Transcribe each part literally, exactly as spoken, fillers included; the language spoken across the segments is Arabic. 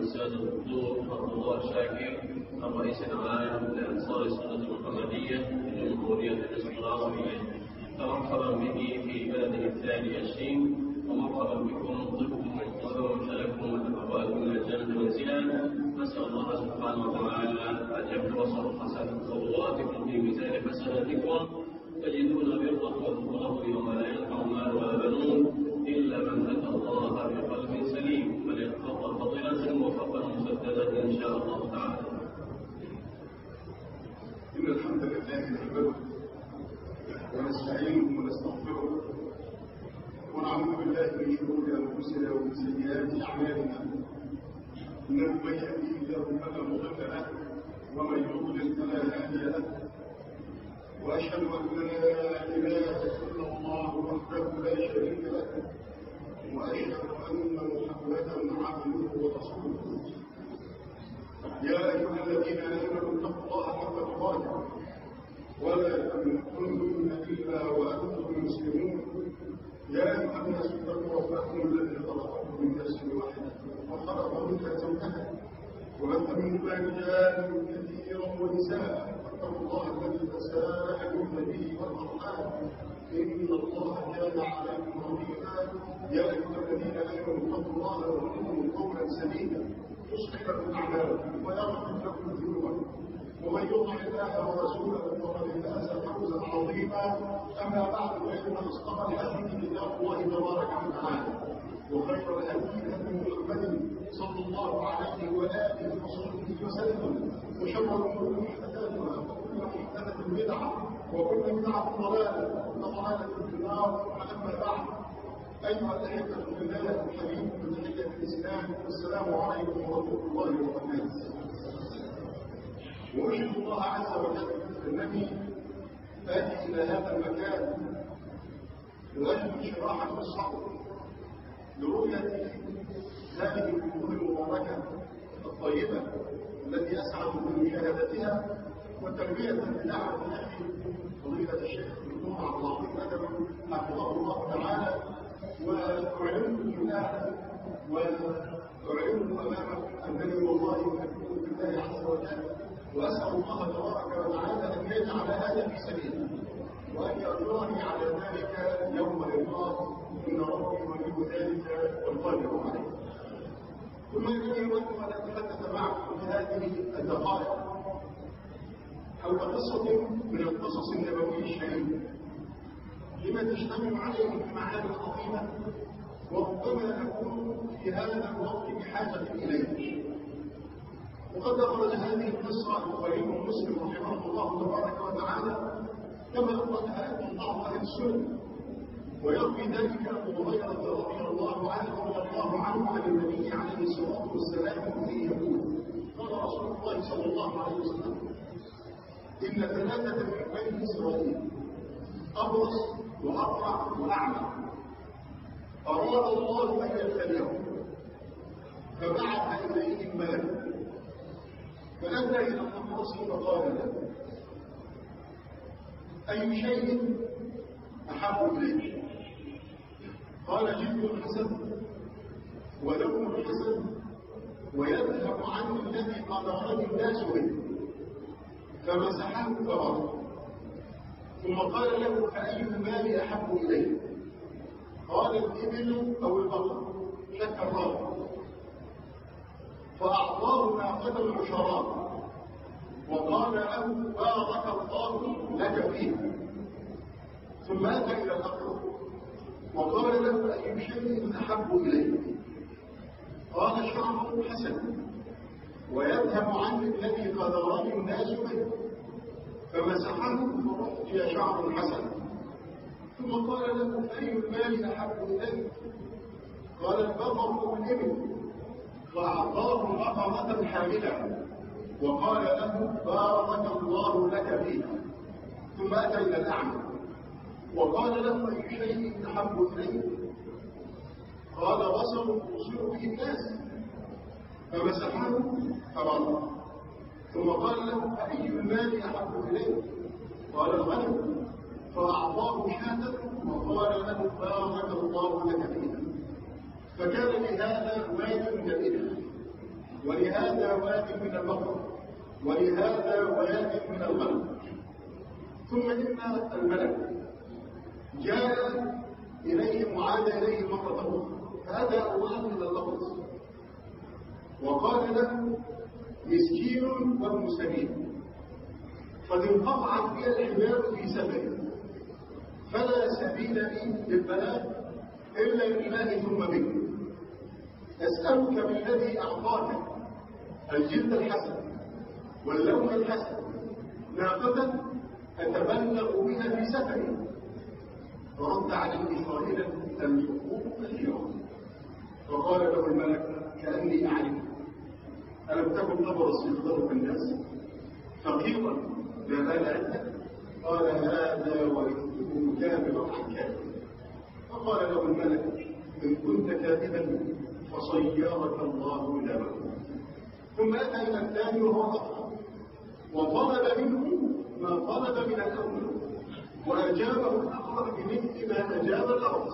الأستاذ الدكتور عبد الله الشاكر الرئيس العام لأنصار السنة المحمدية لجمهورية مصر العربية، فمرحبا به في بلده الثاني عشرين، ومرحبا بكم طبكم ومشارككم وتقبلكم من الجنة منزلا. نسأل الله سبحانه وتعالى أن يغفر صلواتكم في ميزان حسناتكم، تجدون برا وفضله يوم لا ينفع مال ولا بنون إلا من أتى الله بقلب سليم، فليتفضل فضيلة موفقا مسددا إن شاء الله تعالى. إن الحمد لله نحمده ونستعينه ونستغفره ونعوذ بالله من شرور أنفسنا ومن سيئات أعمالنا، إنه من يهده الله فلا مضل له ومن يضلل فلا هادي له، وأشهد أن لا إله إلا الله وحده لا شريك له، وأشهد أن محمدا عبده ورسوله. يا أيها الذين آمنوا اتقوا الله حق تقاته ولا تموتن إلا وأنتم مسلمون. يا أيها الناس اتقوا ربكم الذي خلقكم من نفس واحدة وخلق منها زوجها وبث منهما رجالا كثيرا ونساء، واتقوا الله الذي تساءلون به والأرحام إن الله كان عليكم رقيبا. يا أيها الذين آمنوا اتقوا الله وقولوا قولا سديدا يصلح لكم أعمالكم ويغفر لكم ذنوبكم، ومن يطع الله ورسوله فقد فاز فوزا عظيما. أما بعد، فإن أصدق الحديث كتاب الله تبارك وتعالى، وخير الهدي هدي محمد صلى الله عليه وآله وصحبه وسلم، وشر الأمور محدثاتها، وكل محدثة بدعة، وكل بدعة ضلالة، وكل ضلالة في النار. أما بعد، أيها الأحبة في الله الحبيب، بتحية الإسلام، السلام عليكم ورحمة الله وبركاته. وأشهد الله عز وجل أنني آتي إلى هذا المكان لأجل انشراح الصدر لرؤية هذه الأمور المباركة الطيبة التي أسعد بمشاهدتها، وتلبية بدعوة أخي فضيلة الشيخ الدكتور عبد اللطيف أدم حفظه الله تعالى، وأعلنه بالله وأعلنه أمامكم أنني والله أحبكم بالله عز وجل، وأسأل الله تبارك وتعالى أن يجعل هذا في سبيله، وأن يأجرني على ذلك يوم لقاه، إن ربي ولي ذلك والقادر عليه. ثم إنني أود أن أتحدث معكم في هذه الدقائق حول قصة من القصص النبوية الشريفة لما تشتمل عليه من معاني عظيمة، وربما نكون في هذا الوقت بحاجة إليه. وقد أخرج هذه القصة البخاري ومسلم رحمه الله تبارك وتعالى كما أخرجها من بعض أهل السنة، ويروي ذلك أبو هريرة رضي الله عنه رضي الله عنه عن النبي عليه الصلاة والسلام به يقول: قال رسول الله صلى الله عليه وسلم: إن ثلاثة من بني إسرائيل أبرص وأقرع وأعمى أراد الله أن يبتليهم، فبعث إليهم ملكا فأتى إلى الأبرص فقال له: أي شيء أحب إليك؟ قال: جلد حسن ولون حسن ويذهب عني الذي قدرني الناس به. فمسحه فبرأ، ثم قال له: فأي المال أحب إليك؟ قال: الإبل أو البقر، شك الراوي. فأعطاه ناقة عشرات وقال له: بارك الله لك فيها. ثم أتى إلى الأقرب وقال له: أي شيء أحب إليك؟ قال: شعر حسن ويذهب عني الذي قدرني الناس به. فمسحه فرؤي شعر حسن، ثم قال له: أي المال أحب إليك؟ قال: البقر والإبل. فأعطاه بقرة حاملة وقال له: بارك الله لك فيها. ثم أتى إلى الأعمى وقال له: أي شيء أحب إليك؟ قال: بصر يبصر به الناس. فمسحه فبرأ، ثم قال له: أي المال أحب إليك؟ قال: الغنم. فأعطاه شاة وقال له: بارك الله لك فيها. فكان لهذا مال من الإبل ولهذا واد من المطر، ولهذا واد من الغنم. ثم إن الملك جاء إليه وعاد إليه مرة أخرى، هذا أوان من اللفظ، وقال له مسكين وابن سبيل قد انقطعت بي الحبال في سفري، فلا سبيل لي للبلاغ إلا بالله ثم بك. أسألك بالذي أعطاك الجلد الحسن واللون الحسن ناقة أتبلغ بها في سفري. فرد عليه قائلا الحقوق كثيرة. فقال له الملك كأني أعرف، ألم تكن تبرص يخبرك الناس فقيرا لا مال عندك؟ قال هذا وإنه كامل عن كامل. فقال له الملك إن كنت كاذبا فصيرك الله إلى مكة. ثم أتى إلى الثاني وهو أطلع وطلب منه ما طلب من الأول، وأجابه الآخر بمثل ما أجاب الأول،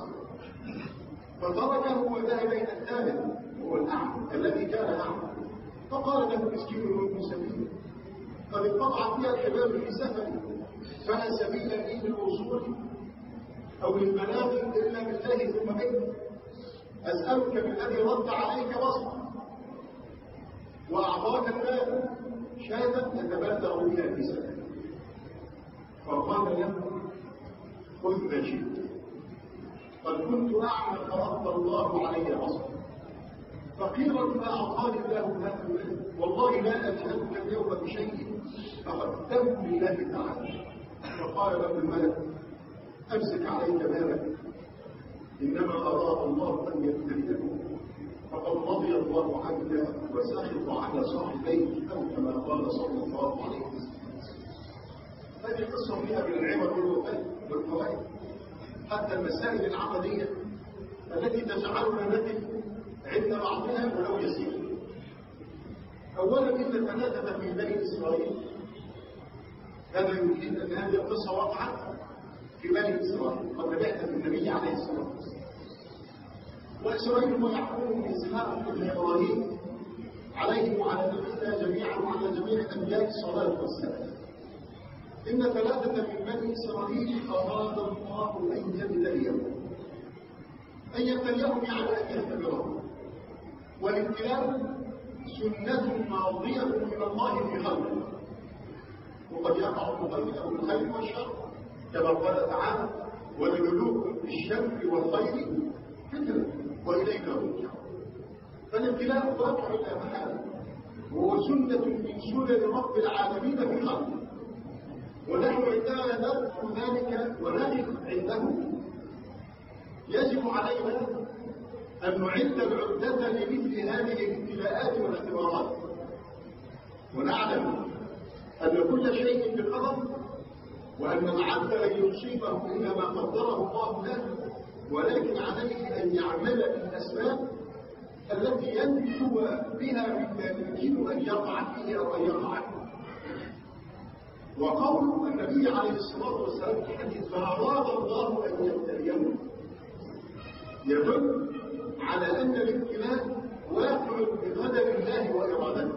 فتركه وذهب إلى الثالث وهو الأعمى الذي كان أعمى. فقال له مسكين وابن سبيل قد انقطعت بي الحبال في سفري، فلا سبيل لي للوصول أو للبلاغ إلا بالله ثم بك. أسألك بالذي رد عليك وصفا وأعطاك المال شاة تتبلغ بها في سفري. فقال له خذ ما شئت، قد كنت أعمى فرد الله علي بصري، فقيرا ما أعطاني الله هذا المال، والله لا أجهدك اليوم بشيء فقدمت لله تعالى. فقال له الملك أمسك عليك مالك، إنما أراد الله أن يبتليك، فقد رضي الله عنك وسخط على صاحبيك، أو كما قال صلى الله عليه وسلم. هذه قصة فيها من العبر والفوائد، حتى المسائل العقدية التي تجعلنا ندم عند بعضها ولو يسير. أولا إن ثلاثة من بني إسرائيل، هذا يمكن أن هذه القصة وقعت في بني إسرائيل قبل بعثة النبي عليه الصلاة والسلام. وإسرائيل هو يعقوب من إسحاق بن إبراهيم عليهم وعلى نبينا جميعا وعلى جميع الأنبياء الصلاة والسلام. إن ثلاثة من بني إسرائيل أراد الله أن يبتليهم، أن يبتليهم يعني أن يختبرهم. والابتلاء سنة ماضية من الله في خلقه، وقد يقع في الخير أو الخير والشر، كما قال تعالى ونبلوكم بالشر والخير فتنة وإلينا ترجعون. فالابتلاء واقع لا محالة، وهو سنة من سنن رب العالمين في خلقه، ونحن عندما نذكر ذلك ونقف عنده يجب علينا أن نعد العدة لمثل هذه الابتلاءات والاختبارات، ونعلم أن كل شيء بقدر، وأن العبد لن يصيبه إلا ما قدره الله له، ولكن عليه أن يعمل بالأسباب التي ينجو بها مما يمكن أن يقع فيه أو أن يقع فيه. وقول النبي عليه الصلاة والسلام في حديث فأراد الله أن يبتليهم يدل على أن الابتلاء واقع بقدر الله وإرادته.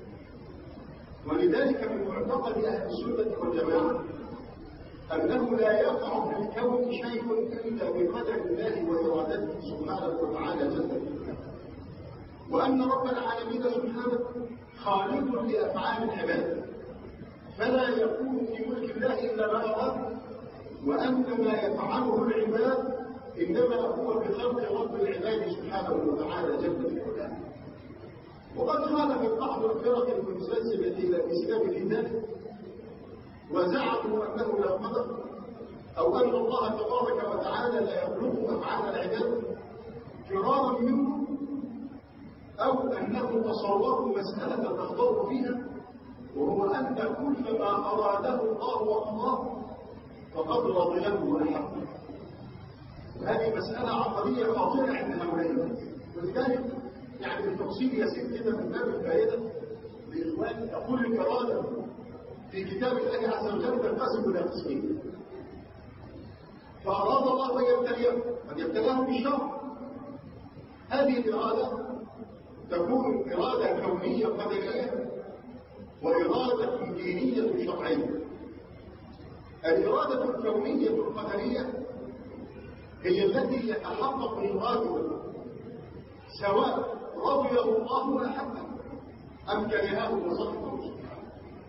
ولذلك من معتقد أهل السنة والجماعة أنه لا يقع في الكون شيء إلا بقدر الله وإرادته سبحانه وتعالى جل وعلا، وأن رب العالمين سبحانه خالق لأفعال العباد، فلا يكون في ملك الله إلا ما أراد، وأن ما يفعله العباد إنما هو بخلق رب العباد سبحانه وتعالى جل وعلا. وقد خالف بعض الفرق المنسسبة إلى الإسلام في ذلك، وزعموا أنه لا قدر، أو أن الله تبارك وتعالى لا يخلق أفعال العباد فرارا منه، أو أنه تصوروا مسألة تخضر فيها، وهو أن كل ما أراده الله وقضاه فقد رضي له وأحبه. هذه مسألة عقدية خاطئة عند هؤلاء، ولذلك يعني بالتفصيل يسير كده من باب الفائدة لإخوان يقول الإرادة في كتاب الله عز وجل تنقسم إلى قسمين. فأراد الله أن يبتليهم، أن يبتليهم بالشر، هذه الإرادة تكون إرادة كونية قدرية وإرادة دينية شرعية. الإرادة الكونية القدرية هي التي يتحقق مرادها سواء رضيه الله وأحبه أم كرهه وصفه سبحانه.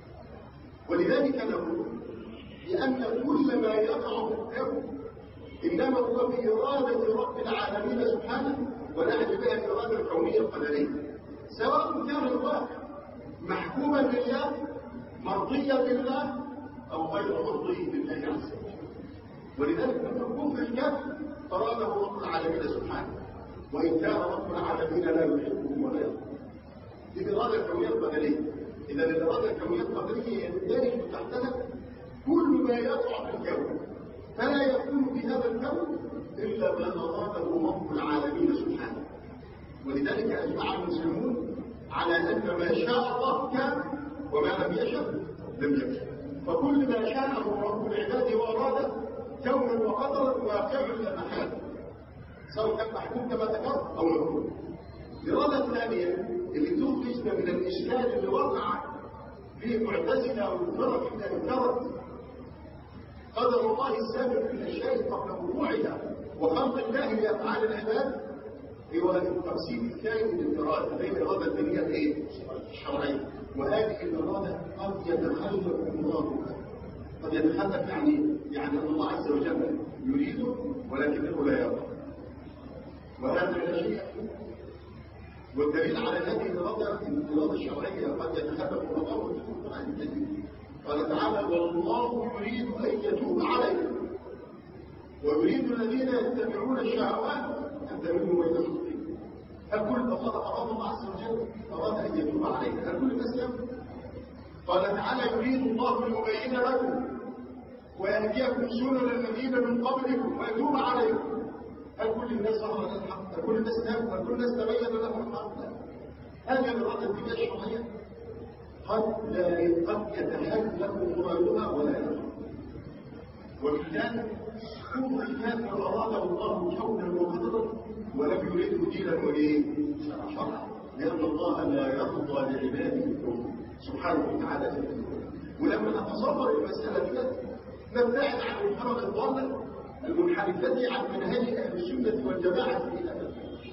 ولذلك نقول لأن كل ما يقع في الكون إنما هو بإرادة رب العالمين سبحانه، ونعني بها الإرادة الكونية القدرية، سواء كان الواقع محكوما لله مرضيا بالله أو غير مرضي بالله عز وجل. ولذلك نقول في الكون أراده رب العالمين سبحانه، وإن كان رب العالمين لا يحبه ولا يرضى. دي الإرادة الكونية القدرية. إذا الإرادة الكونية القدرية يندرج تحتها كل ما يقع في الكون، فلا يكون في هذا الكون إلا ما أراده رب العالمين سبحانه. ولذلك أجمع المسلمون على أن ما شاء الله كان وما لم يشاء لم يكن. فكل ما شاءه رب العباد وأراده كونا وقدرا واقع لا محالة، سواء كان محكوم كما ذكرت أو مفهوم. الإرادة الثانية اللي تخرجنا من الإشكال اللي وقع فيه المعتزلة والفرق اللي انكرت قدر الله السابق في الأشياء قبل وقوعها وخلق الله لأفعال العباد، هو التقسيم الثاني للإرادة بين الإرادة الدينية الإيه؟ الشرعية. وهذه الإرادة قد يتخلف مرادها، قد يتخلف يعني يعني أن الله عز وجل يريده ولكنه لا يرضى، وهذا لا شيء. والدليل على هذه الإرادة الإرادة الشرعية قد يتخلف مرادها في القرآن الكريم. قال تعالى: والله يريد أن يتوب عليكم ويريد الذين يتبعون الشهوات أن تميلوا ميلا عظيما. هل كل الله أراد الله عز وجل أراد أن يتوب علينا؟ هل كل الناس يتوب؟ قال تعالى: يريد الله ليبين لكم ويهديكم سنن الذين من قبلكم ويتوب عليكم. هل كل الناس ظهر لنا الحق؟ هل كل الناس تاب؟ هل كل الناس تبين لهم الحق؟ هذه الإرادة الدينية الشرعية قد لا قد يتحلف مرادها ولا يرضى. وبالتالي كل الكافر أراده الله كونا وقدرا ولم يريده دينا وليه شرعا، لأن الله لا يرضى لعباده الكفر سبحانه وتعالى. ولما نتصور المسألة دي نبتعد عن الفرق الضالة المنحرفة عن منهج أهل السنة والجماعة في هذا.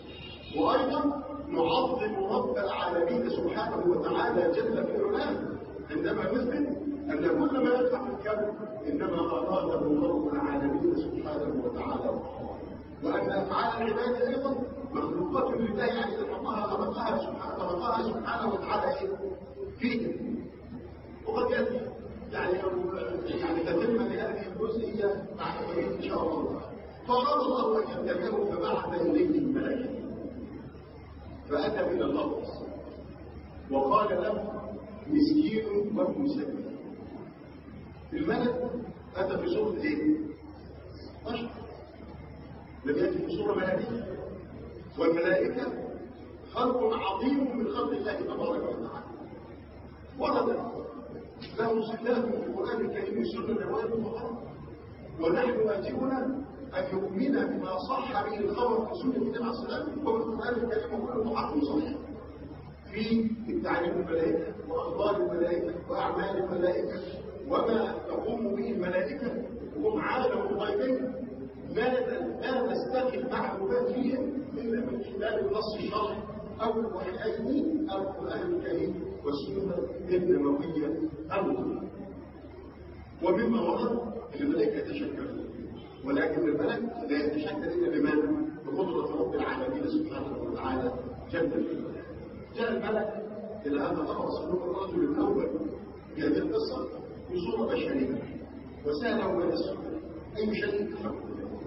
وأيضا نعظم رب العالمين سبحانه وتعالى جل في علاه عندما نثبت أن كل ما يقع في الكون إنما أراده رب العالمين سبحانه وتعالى، وأن أفعال العباد أيضا مخلوقات لله، يعني خلقها خلقها سبحانه خلقها سبحانه وتعالى فيه. وقد يأتي يعني يعني تتم لهذه الجزئية إن شاء الله. فأراد الله أن يبتليه فبعث إليه الملائكة، فأتى من اللفظ وقال له: مسكين وابن سبيل. الملك أتى في صورة إيه؟ بشر، لم يأتي في صورة ملائكة. والملائكة خلق عظيم من خلق الله تبارك وتعالى، ورد له صفات في القرآن الكريم والسنة الرواية المطهرة. ونحن واجبنا أن يؤمن بما صح به الخبر في سنة النبي عليه الصلاة والسلام وفي القرآن الكريم وكله حق صحيح في تعليم الملائكة وأخبار الملائكة وأعمال الملائكة وما تقوم به الملائكة، وهم عالم الغيبين لا نستقل معلومات فيها إلا من خلال النص الشرعي أو الوحيين أو القرآن الكريم والسنة النبوية المطهرة. ومما ورد الملائكة تشكل، ولكن الملك لا يتشكل إلا بماذا؟ بقدرة رب العالمين سبحانه وتعالى جل في علاه. جاء الملك إلى هذا الأمر سلوك الرجل الأول في هذه القصة بصورة بشرية وسهلا ويسر أي شيء تحكم.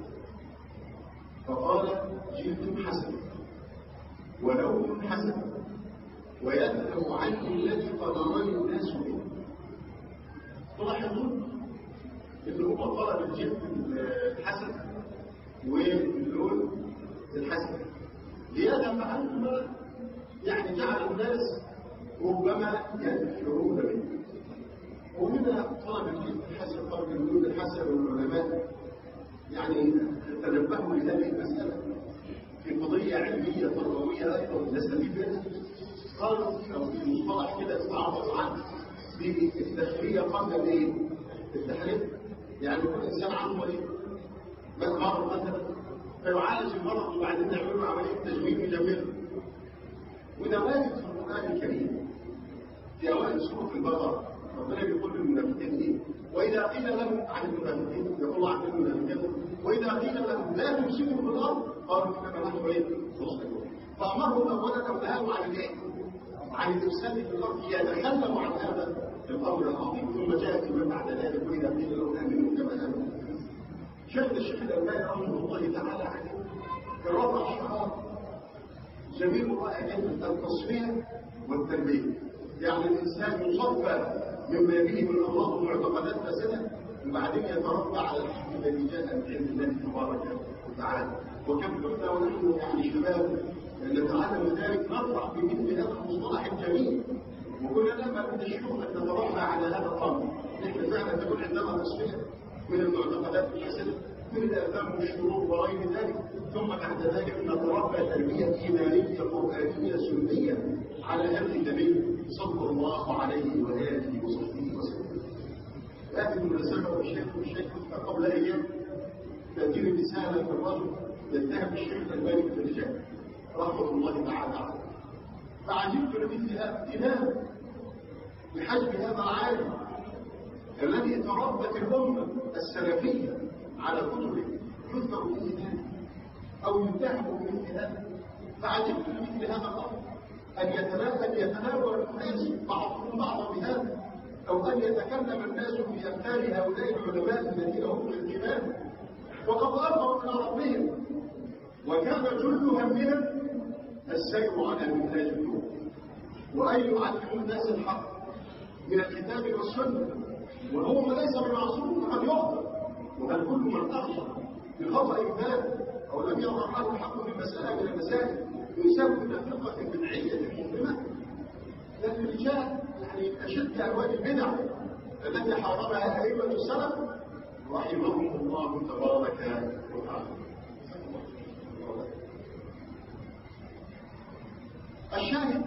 فقال: جلد حسن ولون حسن ويذهب عني الذي قدرني الناس به. تلاحظون إن هو طلب الجلد الحسن واللون الحسن ليذهب عنهما، يعني جعل الناس ربما ينفرون منه. وهنا طلب الجلد الحسن طلب اللون الحسن، والعلماء يعني تنبهوا لهذه المسألة في قضية علمية تربوية أيضا نستفيد منها. قالوا أو في مصطلح كده استعرض عنه بالتخلية قبل الإيه؟ التحريم. يعني كل إنسان عنده إيه؟ مرض مثلا فيعالج المرض وبعدين نعمل له عملية تجميل ويجمله. وده وارد في القرآن الكريم. في أوائل سورة البقرة ربنا بيقول للمنافقين إيه؟ وإذا قيل لهم عن المنافقين يقول الله عن المنافقين وإذا قيل لهم لا تفسدوا في الأرض قالوا إنما نحن إيه؟ مصلحون. فأمرهم أولا أو نهاهم عن الإيه؟ عن الإفساد في الأرض يتخلوا عن هذا الأمر العظيم. ثم جاءت من بعد ذلك وإذا قيل لهم آمنوا كما آمنوا. شيخ الشيخ الألباني رحمه الله تعالى عليه في الرابع شهر جميل رائع جدا التصفية والتربية. يعني الإنسان يصفى مما به من أمراض ومعتقدات فاسدة وبعدين يتربى على الحق الذي جاء من عند الله تبارك وتعالى. وكم كنا ونحن يعني شباب نتعلم ذلك نفرح بمثل هذا المصطلح الجميل وكنا لما من الشيوخ أن نتربى على هذا الأمر. نحن فعلا تكون عندنا تصفية من المعتقدات الفاسدة من الآثام والشرور وغير ذلك ثم بعد ذلك نتربى تربية إيمانية قرآنية سنية على هدي النبي صلى الله عليه وآله وصحبه وسلم. هذه المناسبة والشيخ والشيخ قبل أيام تأتيني رسالة من الرجل يتهم الشيخ الألباني في الرجال رحمة الله تعالى عليه. فعجبت لمثل هذا ابتلاء بحجم هذا العالم الذي تربت الأمة السلفية على كتبه يذكر فيه ذلك أو يتهم بمثل هذا. فعجبت لمثل هذا الأمر أن يتناول يتناول الناس بعضهم بعضا بهذا أو أن يتكلم الناس في أمثال هؤلاء العلماء الذين هم الإمام وقد أرضوا إلى ربهم وكان كل همنا السير على منهاج النور وأن يعلموا الناس الحق من الكتاب والسنة وهو ليس بمعصوم قد يخطئ وهل كل من أخطأ بخطأ إنسان أو لم يظهر له الحق في مسألة من المسائل يسمى فرقة بدعية مظلمة. لكن الرجال يعني أشد ألوان البدع التي حاربها أئمة السلف رحمهم الله تبارك وتعالى. الشاهد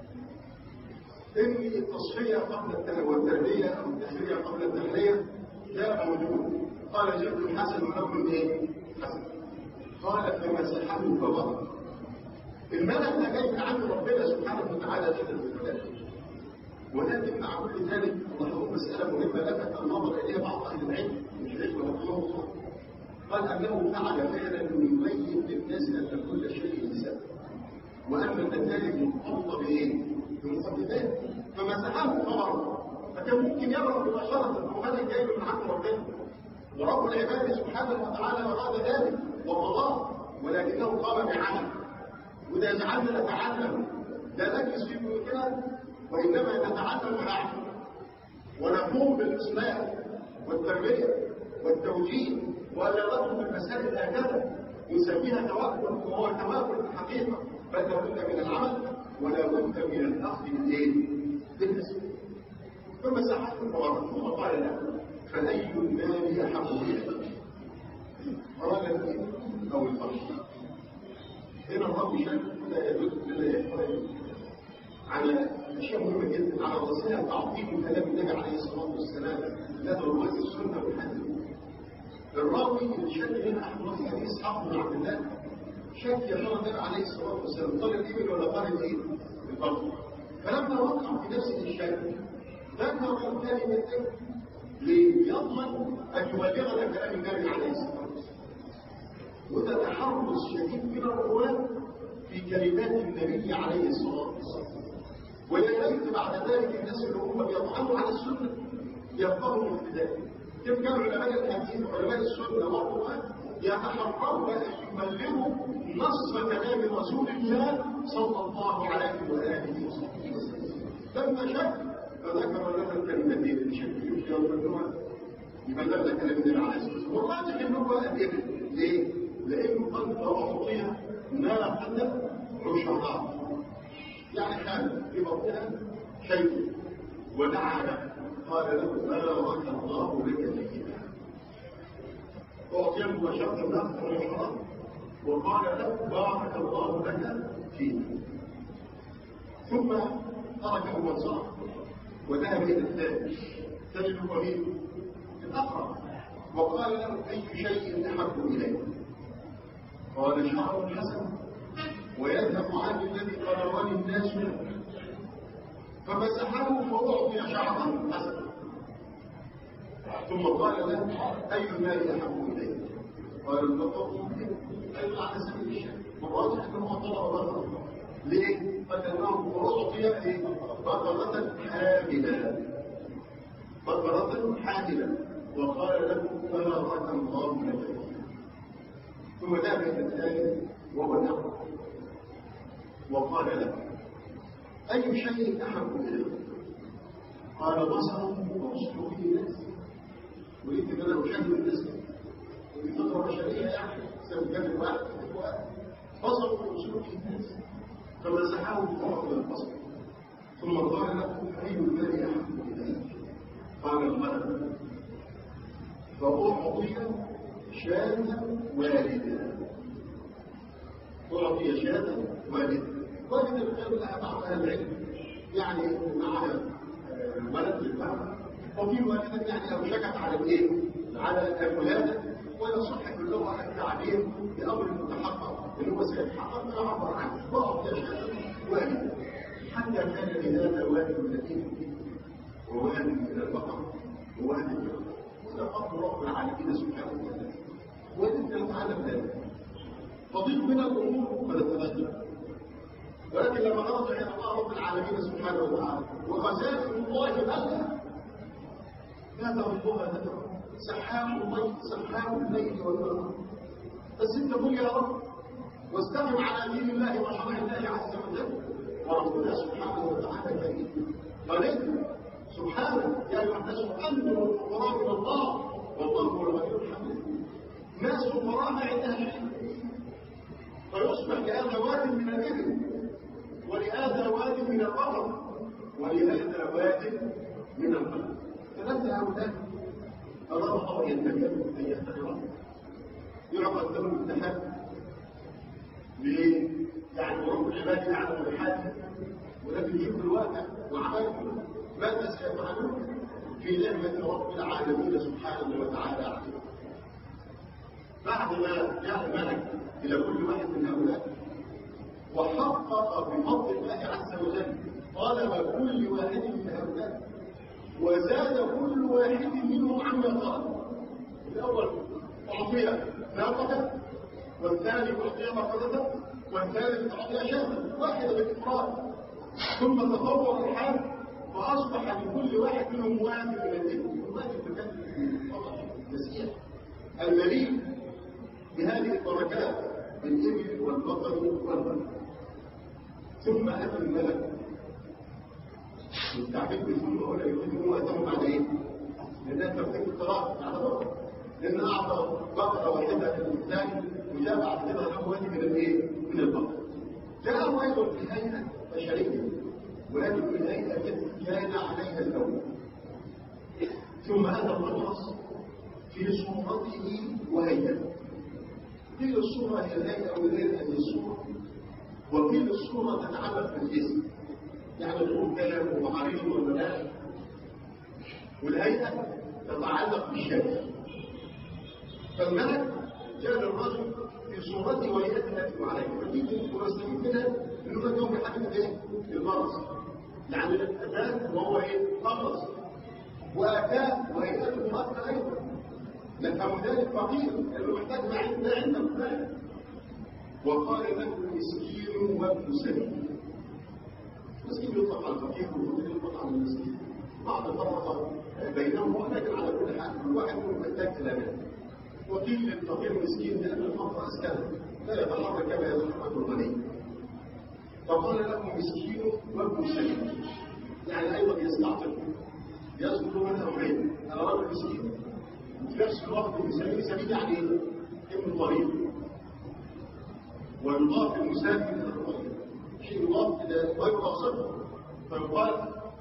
إن التصفية قبل والتربية أو التحرية قبل التحرية جاء موجود. قال جد الحسن ولو إيه؟ حسن قال فمسحه فبطل. الملك ده جاي من عند ربنا سبحانه وتعالى جل وعلا ولكن مع كل ذلك الله مسألة مهمة لك النظر إليها بعض أهل العلم مش علم رحمه الله قال أنه فعل فعلا يبين للناس أن كل شيء سبب وأن النتائج مرتبطة بإيه؟ بمقدمات فمسحه فبطل. فكان ممكن يبرأ مباشرة وهذا جاي من عند ربنا ورب العباد سبحانه وتعالى أراد ذلك وقضاه ولكنه قام بعمل. وإذا جعلنا نتعلم لا نجلس في بيوتنا وإنما نتعلم ونعلم ونقوم بالإصلاح والتربية والتوجيه ولا نطلب المسائل هكذا نسميها توكل وهو توكل في الحقيقة بل لابد من العمل ولا بد من الأخذ بالإيه؟ بالنسبة. ثم سحبت المرض ثم قال له فأي المال أحب إليك؟ قال الإيه أو الفرش. هنا الرب شايف لا يدل لا يحتوي على اشياء مهمه جدا على راسها تعظيم كلام النبي عليه الصلاه والسلام له روايه السنه والحديث. الراوي اللي شاف هنا احمد بن حديث حق بن عبد الله شاف يا ترى النبي عليه الصلاه والسلام قال الابل ولا قال الايه؟ البقر. فلما وقع في نفسه الشك ذكر الكلمتين ليضمن ان يبلغنا كلام النبي عليه الصلاه والسلام. وده تحرز شديد من الرواه في كلمات النبي عليه الصلاه والسلام. ولذلك بعد ذلك الناس اللي هم بيطعنوا على السنه يفقهوا من ذلك. كيف كانوا علماء الحديث وعلماء السنه والقران يتحرون ان يبلغوا نص كلام رسول الله صلى الله عليه واله وصحبه وسلم. لما شك فذكر لنا الكلمتين اللي شكلوا في يوم الجمعه يبلغ لنا كلام النبي عليه الصلاه والسلام. والراجح انه هو الابل. ليه؟ لأنه قد أعطي ناقة عشراء يعني كان في بطنها شيء ودعا له قال له بارك الله لك فيها. أعطيه مباشرة ناقة عشراء وقال له بارك الله لك فيه. ثم تركه وانصرف وذهب الى الثاني تجد قريب الاقرب وقال له اي شيء احب اليك؟ قال شعر حسن ويذهب عني الذي قررني الناس منه، فمسحه فاعطي شعرا حسنا. ثم قال له اي المال احب اليك؟ قال البقر اي على سبيل الشيء والراجح انه طلب بقره. ليه؟ قال انه اعطي بقره حامله بقره حامله وقال له بارك الله لك فيها. ثم ذهب الى الثالث وهو الاول وقال له اي شيء احب اليك؟ قال بصره وبصر به الناس. وليت ان انا اشاهد الناس بفطره بشريه يعني سيكلم واحد بصره وبصر به الناس فمسحه بفرق البصر. ثم قال له اي المال احب اليك؟ قال الغنم. فاعطي شاة والدا أعطي شاة والدا. والد الخير لها بعض أهل العلم يعني مع ولد للبعض، وفي والدة يعني لو شكت على الايه؟ على الولادة ويصح في اللغة التعبير بأمر متحقق اللي هو سيتحقق ما عبر عنه. فأعطي شاة والدا حتى كان لهذا والد من الإبل ووالد من البقر ووالد من البقر. وده فضل رب العالمين سبحانه وتعالى وإنت نتعلم ذلك. فضيق من الأمور فنتبدل، ولكن لما نرجع إلى الله رب العالمين سبحانه وتعالى وخزائن الله بلغها لا تردها تدعو سحاب الليل سحاب الليل والنهار. بس انت قل يا رب واستقم على دين الله وشرع الله عز وجل وربنا سبحانه وتعالى كريم. قال سبحانه يا ايها الناس انتم الفقراء الى الله والله هو الغني الحميد. ناس فقراء ما عندها شيء فيصبح لهذا واد من الابل ولهذا واد من البقر ولهذا واد من القلب. فلن هؤلاء أراد الله يتكلم أن يختبرهم يعقد لهم التحدي ليه؟ يعني رب العباد يعلم بحاله ولكن يجيب الواقع وعملهم ماذا سيفعلون في نعمة رب العالمين سبحانه وتعالى عليهم. بعد ما جاء الملك إلى كل واحد من هؤلاء وحقق بفضل الله عز وجل طلب كل واحد من هؤلاء وزاد كل واحد منهم عما قال. الأول أعطي ناقة والثاني أعطي بقرة والثالث أعطي شاة واحدة بالإفراد. ثم تطور الحال فأصبح لكل واحد منهم واد من الإبل واد المكان مسيح المليء بهذه البركات بالإبل والبقر والغنم. ثم أتى الملك التعبير بثم هنا يريد هو أتم بعد إيه؟ لأنها ترتيب القراءة على بقرة لأن أعطى بقرة واحدة للثاني وجاء بعد كده له وادي من الإيه؟ من البقر. جاءه أيضا في هيئة بشرية وهذه الهيئة التي كان عليها الأول. ثم أتى الرجل في صورته وهيئته. قيل الصورة هي الهيئة وغير هذه الصورة وقيل الصورة تتعلق بالجسم يعني الروح كلام وعريض والمناخ والهيئة تتعلق بالشكل. فالملك جاء الرجل في صورته وهيئته التي عليه فتيجي ونستفيد منها انه ده يوم يحدد ايه؟ المرض يعني الأذان وهو ايه؟ قرص وأتاه وهيئته مرض أيضا نفهم ذلك فقير لأنه محتاج ما عندنا عندنا فلان. وقال له مسكين وابن سبيل. مسكين يطلق على الفقير والفقير يطلق على المسكين بعض الفرق بينهم ولكن على كل حال كل واحد منهم محتاج إلى مال. وقيل للفقير مسكين لأن الفقر أسكنه لا يتحرك كما يتحرك الغني. فقال له مسكين وابن سبيل يعني أيضا يستعطف يذكر منها وعين أنا رجل مسكين وفي نفس الوقت سبيل سبيل يعني ابن طريق ويضاف المسافر الى الطريق شيء يضاف الى غير صفر فيقال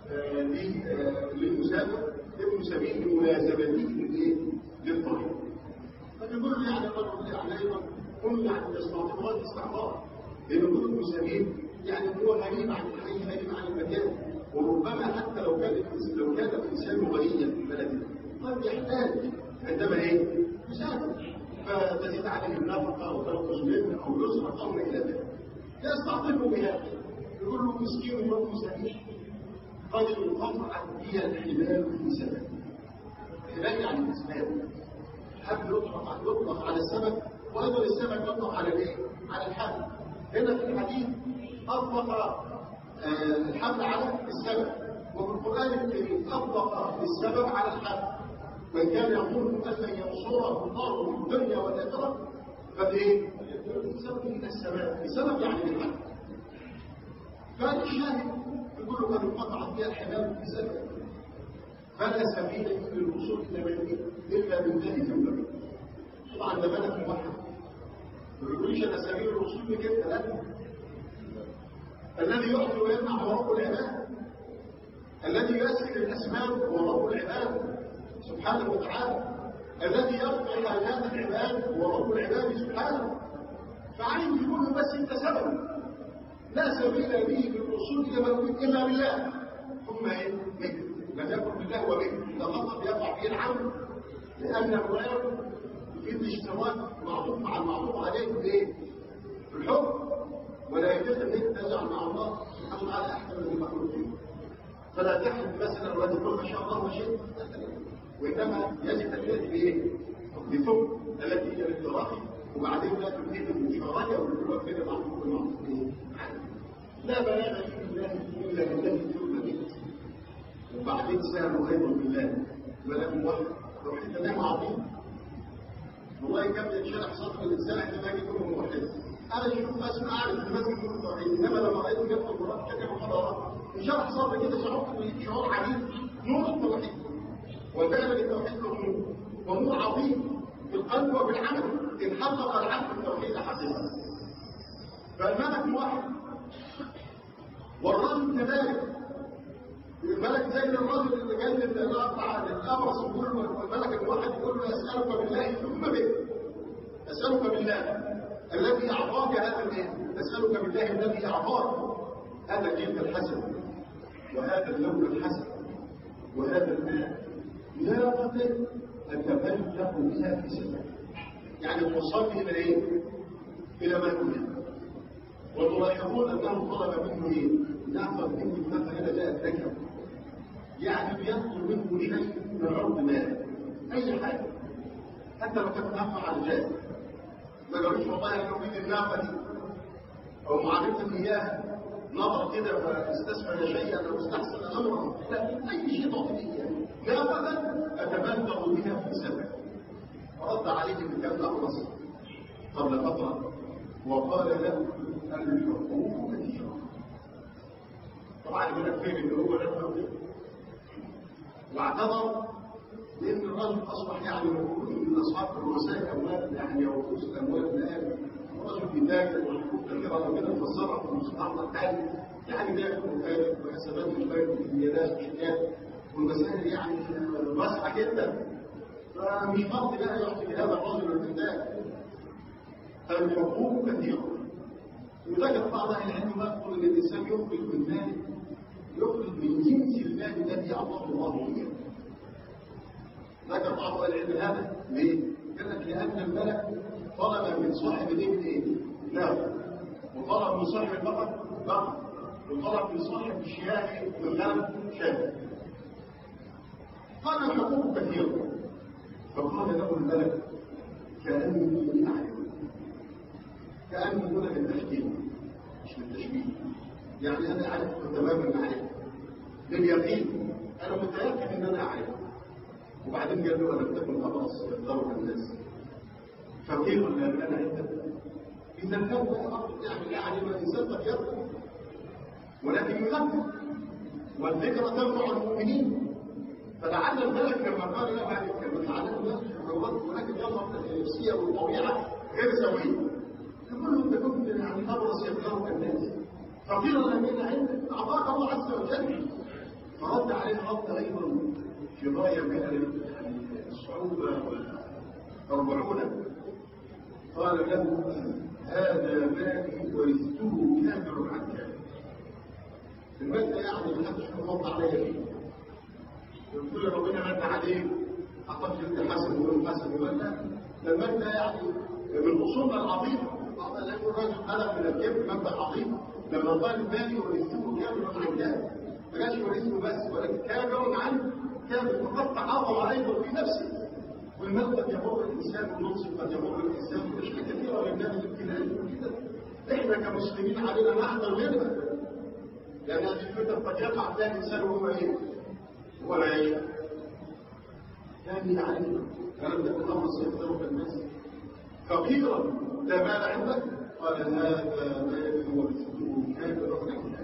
للمسافر ابن سبيل لمناسبته للطريق. فيقول يعني الرجل يعني ايضا هم يعني يستعطفوا هذا الاستعمار، لأن كل مسلمين يعني هو غريب عن الحي، غريب عن المكان، وربما حتى لو كان لو كان الإنسان غنيا في بلده قد يحتاج عندما ايه؟ يسافر، فتزيد عليه النفقة أو تنقص منه أو يسرق أو إلى ذلك. يستعطفوا بهذا، يقول له مسكين وهو مسلم قد انقطعت بي الحبال في سبب. الحبال يعني الأسباب. الحبل يطلق يطلق على السبب، وأيضا السبب يطلق على الايه؟ على الحبل. هنا في الحديث أطلق آه الحبل على السبب، وفي القرآن الكريم أطلق السبب على الحبل. من كان يظن أن لن ينصره الله في الدنيا والآخرة فالايه؟ بسبب من السماء، بسبب يعني الحبل. فالشاهد يقول له قد انقطعت بها الحبال بسبب، فلا سبيل للوصول إلى من إلا بالله ذنبه. طبعا ده ملك موحد، ما بيقولش أنا سبيل الوصول بك أنت، لا. الذي يعطي ويمنع هو رب العباد، الذي يسر الأسباب هو رب العباد سبحانه وتعالى، الذي يقضي حاجات العباد هو رب العباد سبحانه. فعليك يقول له بس أنت سبب، لا سبيل به بالوصول إلى ملكوت إلا بالله. ثم إيه؟ بك لم يكن بالله وبك، إذا خطأ يقع فيه العمل، لأن الرواية في الاشتراك معروف مع المعروف عليه بإيه؟ بالحب، ولا يجوز أن تجعل مع الله سبحانه وتعالى أحسن من المخلوقين. فلا تحد مثلا ولا تقول ما شاء الله وشيء، وإنما يجب أن تأتي بإيه؟ بثم التي هي الاشتراك، وبعدين لا تفيد المشاركة والوقت كده معروف بالمعروف. لا بلاغ في الله إلا بالله ثم به. وبعدين سألوا أيضا بالله بلاغ واحد توحيد الله عظيم. والله كم ينشرح صدر الإنسان عندما يكون موحد. أنا شوف أسمع أعرف في مسجد يكون توحيد، إنما لما رأيته يدخل القرآن كتب محاضرات انشرح صدر كده شعور شعور عجيب، نور التوحيد. وفعلا التوحيد له نور، ونور عظيم في القلب وفي العمل إن حقق العبد التوحيد حقيقة. فالملك موحد والرجل كذلك. الملك زي الرجل اللي جاي للأقطع للأبرص يقول له الملك الواحد يقول له أسألك بالله ثم به، أسألك بالله الذي أعطاك هذا الإيه؟ أسألك بالله الذي أعطاك هذا الجلد الحسن وهذا اللون الحسن وهذا الماء لا قدر أتبلغ بها في سبب، يعني توصلني إلى إيه؟ إلى ما يقول. وتلاحظون أنه طلب منه إيه؟ نأخذ منه النفع هنا جاءت ذكر، يعني يطلب منه شيء من عرض مال، أي حاجة حتى لو كانت نفع على الجاهل. ما قالوش والله أنا أريد الناقة دي أو معرفة إياها، نظر كده فاستسمع شيئا أو استحسن أمرا، لا، أي شيء طبيعي ناقة أتبلغ بها في سبب. رد عليه بكلام الأخرس قبل فترة وقال له الحقوق كثيرة. طبعا الملك فهم ان هو نفسه واعتذر لان الرجل اصبح يعني من اصحاب الرؤساء اموال، يعني رؤوس الاموال الان، الرجل بيتاجر والحقوق كثيره وكده فتصرف في المستعمر الحالي، يعني بياخد مكاتب وحسابات البنك وزيادات وشيكات والمسائل يعني واسعه جدا. فمش فرض بقى يعطي لهذا الرجل المحتاج. الحقوق كثيره. وذكر بعض اهل العلم يقول ان الانسان يخرج من ماله، يخرج من جنس المال الذي اعطاه الله اياه. ذكر بعض اهل العلم هذا ليه؟ قال لك لان الملك طلب من صاحب الابل ايه؟ ناقه، وطلب من صاحب البقر بقر، وطلب من صاحب الشياه والغنم شاة. قال الحقوق كثيره. فقال له الملك كاني اعلم، كأنه هنا للتشكيل مش للتشبيه، يعني أنا أعرف تماما أعرف باليقين، أنا متأكد أن أنا أعرف. وبعدين قال له أنا تكن أبرص يقدرك الناس فقير لأن أنا عندك. إذا كان يعني يعني ما الإنسان قد يقدر ولكن يذكر، والذكرى تنفع المؤمنين. فلعل الملك لما قال له هذه الكلمة لعله نفسه ولكن يظهر النفسية والطبيعة غير سوية. يقول له انت كنت يعني ابرص يبلغك الناس فقيل لنا عندك اعطاك الله عز وجل. فرد عليه رد ايضا في غايه من الصعوبه والرعونه. قال له هذا مالي ورثته كامل عن كامل. المال ده يعني ما حدش يفضل عليا فيه. يقول ربنا من عليه اعطاك انت حسن ويقول حسن ولا لا؟ ده المال ده يعني من اصولنا العظيمه. هذا لا يقول الراجل قلم من الجبل مبدا عظيم. لما قال مالي ورثته كامل عن كامل ما جاش ورثته بس ولكن كامل عن كامل فقد تعاظم ايضا في نفسه. والمال قد يمر الانسان بنصف قد يمر الانسان باشياء كثيره من باب الابتلاء وكده. احنا كمسلمين علينا نحذر منها لان هذه الفتن قد يقع فيها الانسان وهو ايه؟ ولا ايه؟ يعني علينا الكلام ده الامر سيقدره الناس فقيرا لا مال عندك قال هذا مال ورثته كامل عن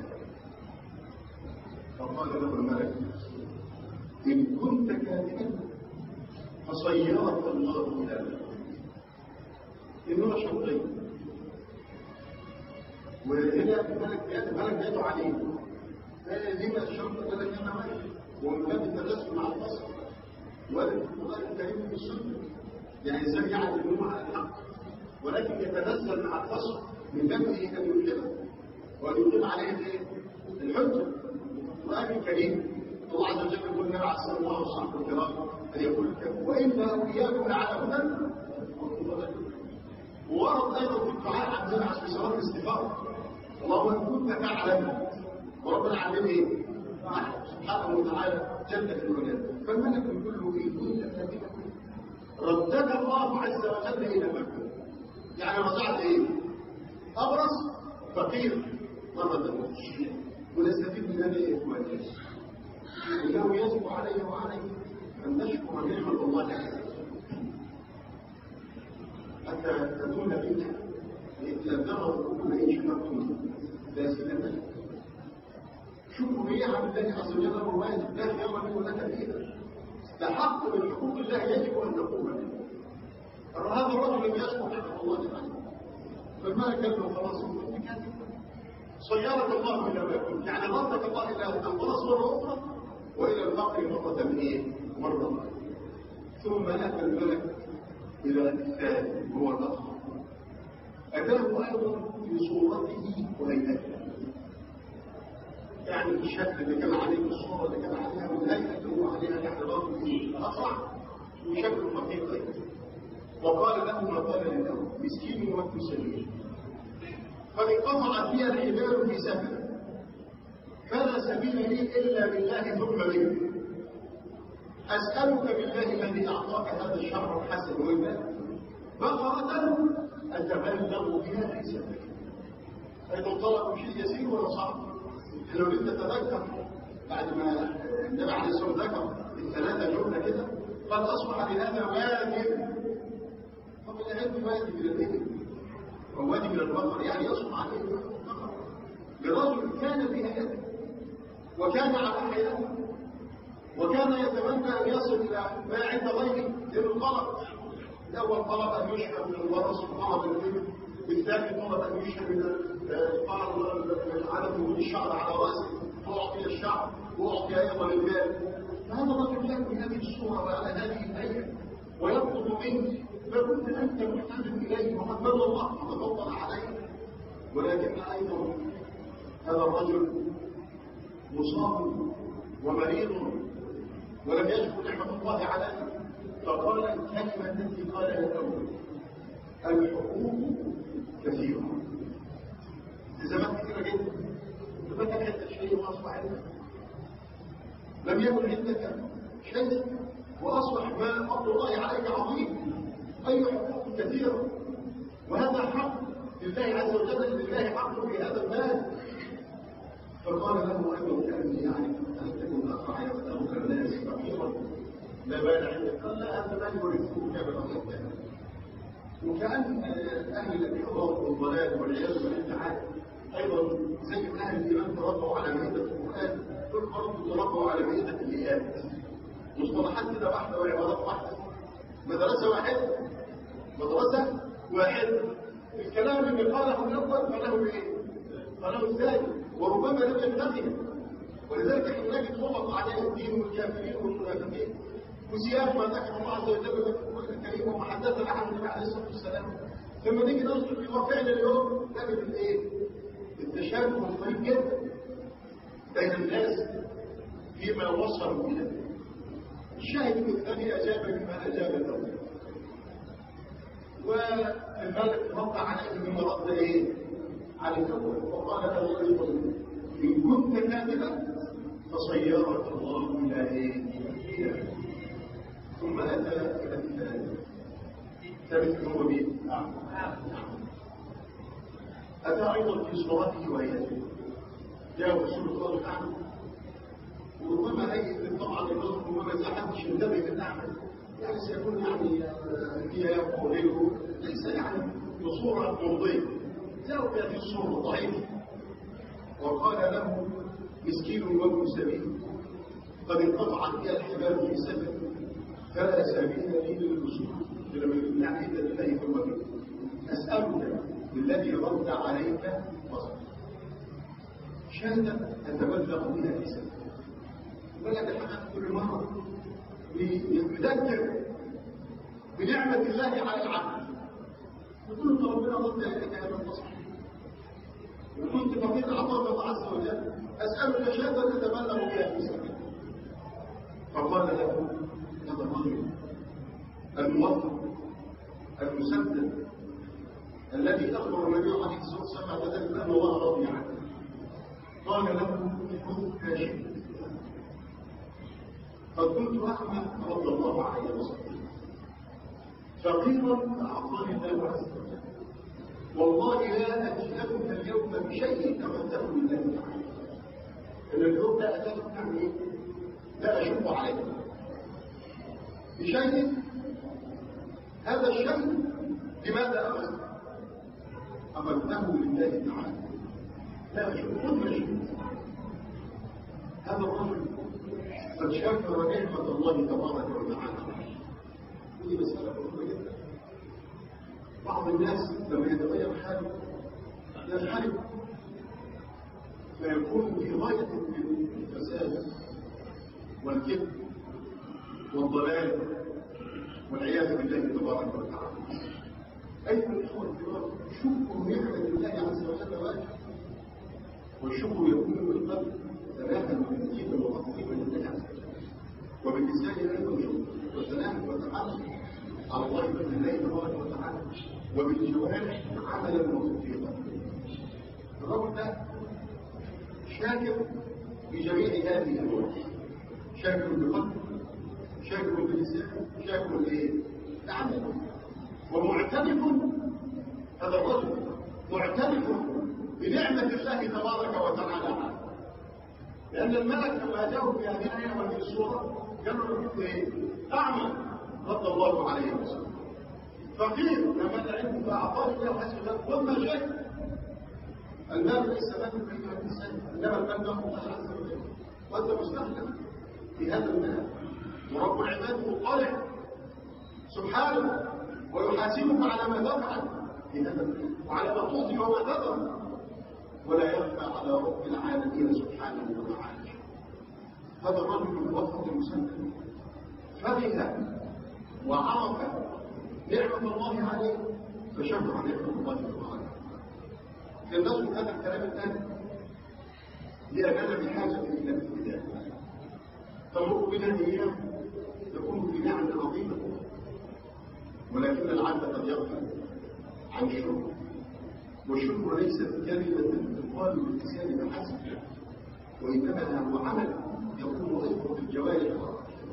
فقال له الملك ان كنت كاذبا فصيرك الله الى ذلك. انه شرطين وهنا الملك الملك يدعو عليه لما الشرط الذي كان معه ومن باب التدخل مع البصر ولا القران الكريم بالسنه يعني الانسان يعلم انه على الحق ولكن يتنزل مع البصر من باب ان يكلمه وان يقيم عليه الايه؟ الحجه. القران الكريم الله عز وجل يقول النبي عليه الصلاه والسلام وصحبه الكرام ان يقول وانا اياكم لعلى هدى وورد ايضا في الدعاء عندنا عشان صلاه الاستغفار اللهم ان كنت تعلم وربنا علم ايه؟ سبحانه وتعالى جل في العلا فالملك يقول له ايه؟ كنت كاذبا ردك الله عز وجل الى مكه يعني رجعت ايه؟ ابرص فقير مره ونستفيد من هذا يا اخواني انه يجب علي وعليك ان نشكر نعمه الله علينا حتى تكون بنا لتذكروا كل ايش شكرتم لازلنا شكر نعم الله عز وجل امر واجب لا خير منه لك فيه ده حق من حقوق الله يجب ان نقوم به. هذا الرجل لم يشكر نعمه الله عليه فما كان له خلاص صيرك الله الى ما كنت يعني ردك الله الى الخلاص مره اخرى والى الفقر مره ايه؟ مره ثم اتى الملك الى الثاني هو الاخر اتاه ايضا في صورته وهيئته يعني الشكل اللي كان عليه الصوره اللي كان عليها والهيئه اللي هو عليها نحن برضه اسرع وشكل خفيف ايضا وقال له ما قال له مسكين وابن سبيل قد انقطعت بي الحبال في سفر فلا سبيل لي الا بالله ثم بك اسالك بالله الذي اعطاك هذا الشرف الحسن والمال بقره اتبلغ بها في سفر ايضا طلب شيء يسير ولا صعب لو انت تذكر بعد ما النبي عليه الصلاه والسلام ذكر الثلاثه جمله كده قد اصبح لهذا واجب فمن العلم وادي من الابل ووادي من البقر يعني يصبح عليه البقر لرجل كان في حياته وكان على حياته وكان يتمنى ان يصل الى ما عند غيره لانه طلب الاول طلب ان يشفى من البرص وطلب الابل والثاني طلب ان يشفى من عدم وجود الشعر على راسه واعطي الشعر واعطي ايضا المال فهذا الرجل يكون بهذه الصوره وعلى هذه الهيئه ويطلب منك فكنت انت محتاج اليه وقد من الله وتفضل عليه ولكن ايضا هذا الرجل مصاب ومريض ولم يشكر نعمه الله عليه فقال الكلمه التي قالها الاول الحقوق كثيره التزامات كثيره جدا ففتح عندك شيء واصبح عندك لم يكن عندك شيء واصبح ما فضل الله عليك عظيم اي حقوق كثيره وهذا حق لله عز وجل لله حق في هذا المال فقال له ايضا كاني يعني ان تكون اقرع يفترك الناس فقيرا لا مال عندك قال لا هذا مال يورثه كما قال وكأن أهل الإحضار والضلال والعياذ بالله تعالى أيضا زي أهل الإيمان تربوا على مائدة القرآن دول برضه تربوا على مائدة الإيات مصطلحات كده واحدة وعبارات واحدة مدرسة واحدة مدرسة واحدة الكلام اللي قاله الأول فله إيه؟ فله الثاني وربما لم ينتهي ولذلك احنا نجد وقف عليه الدين والكافرين والمنافقين وسياق ما ذكر الله عز وجل في القرآن الكريم وما حدثنا عنه النبي عليه الصلاة والسلام لما نيجي ننظر في واقعنا اليوم نجد الايه؟ التشابه القريب جدا بين الناس فيما وصلوا اليه. الشاهد ان الثاني اجاب بما اجاب الاول، والملك رد عليه بما رد ايه؟ على الاول، وقال له ايضا ان كنت كاذبا فصيرك الله الى ايه؟ ثم اتى الى الثالث. الثالث هو مين؟ نعم. اتى ايضا في صورته وهيئته، جاء رسول الله الاعمى، وربما هيئه طبعا النظر ربما اذا حدش ينتبه للاعمى يعني سيكون يعني فيها وغيره ليس يعني بصوره مرضيه. جاءوا بهذه الصوره ضعيفه، وقال له مسكين وابن سبيل قد انقطعت بها الحبال في سفر فلا سبيل لي للوصول الى عيد الله ثم به. اسالك بالذي رد عليك بصر شهاده اتبلغ بها في سفر. بلد الحمد كل مره يتذكر بنعمه الله على العبد، يقول له ربنا رد عليك هذا البصر، وكنت فقير عطاك الله عز وجل، اسالك شهاده تتبلغ بها في سفر. فقال له هذا الرجل الموفق المسدد الذي اخبر النبي عليه الصلاه والسلام بذلك ان الله راضي عنه، قال له كنت شئت قد كنت اعمى رد الله علي بصري، فقيرا فاعطاني الله عز وجل، والله لا اجلبك اليوم بشيء تمده الله تعالى. ان اليوم لا اتاك يعني لا اشق عليك بشيء، هذا الشيء لماذا أخذ؟ أخذته لله تعالى لا أشوف كل شيء. هذا الرجل قد شكر نعمة الله تبارك وتعالى. هذه مسألة مهمة جدا. بعض الناس لما يتغير حاله ينحرف فيكون في غاية الفساد والكذب والضلال والعياذ بالله تبارك وتعالى. أيها الإخوة الكرام، شكر نعمة الله عز وجل واجب، والشكر يكون بالقلب ثلاثا وتنزيلا وتعظيما لله عز وجل، وباللسان أيضا شكر وسلام وتعالى على الله بإذن الله تبارك وتعالى، وبالجوارح عملا وتوفيقا. الرجل ده شاكر بجميع هذه الأمور، شاكر بقلبه، شاكر باللسان، شاكر بايه؟ بعمل، ومعترف هذا الرجل معترف بنعمة الله تبارك وتعالى عنه. لأن الملك لما جاءوا في هذه الآية وفي السورة كانوا يقولوا ايه؟ أعمى رد الله عليه وسلم، فقير لما دعيته فأعطاني الله عز وجل وما شيء. المال ليس مال بين الإنسان، إنما المال له الله عز وجل، وأنت مستخدم في هذا المال، ورب العباد مطلع سبحانه ويحاسبك على ما تفعل في هذا المال وعلى ما تعطي وما تذر، ولا يخفى على رب العالمين سبحانه وتعالى. هذا الرجل الموفق المسلم فرح وعرف نعمة الله عليه فشكر نعمة الله تعالى. الناس من هذا الكلام الثاني لأننا بحاجة إلى الابتداء، تمر بنا أيام تكون في نعمة عظيمة، ولكن العبد قد يغفل عن الشكر، والشكر ليست كلمة تقال باللسان فحسب، وإنما هو عمل يكون أيضا في الجوارح.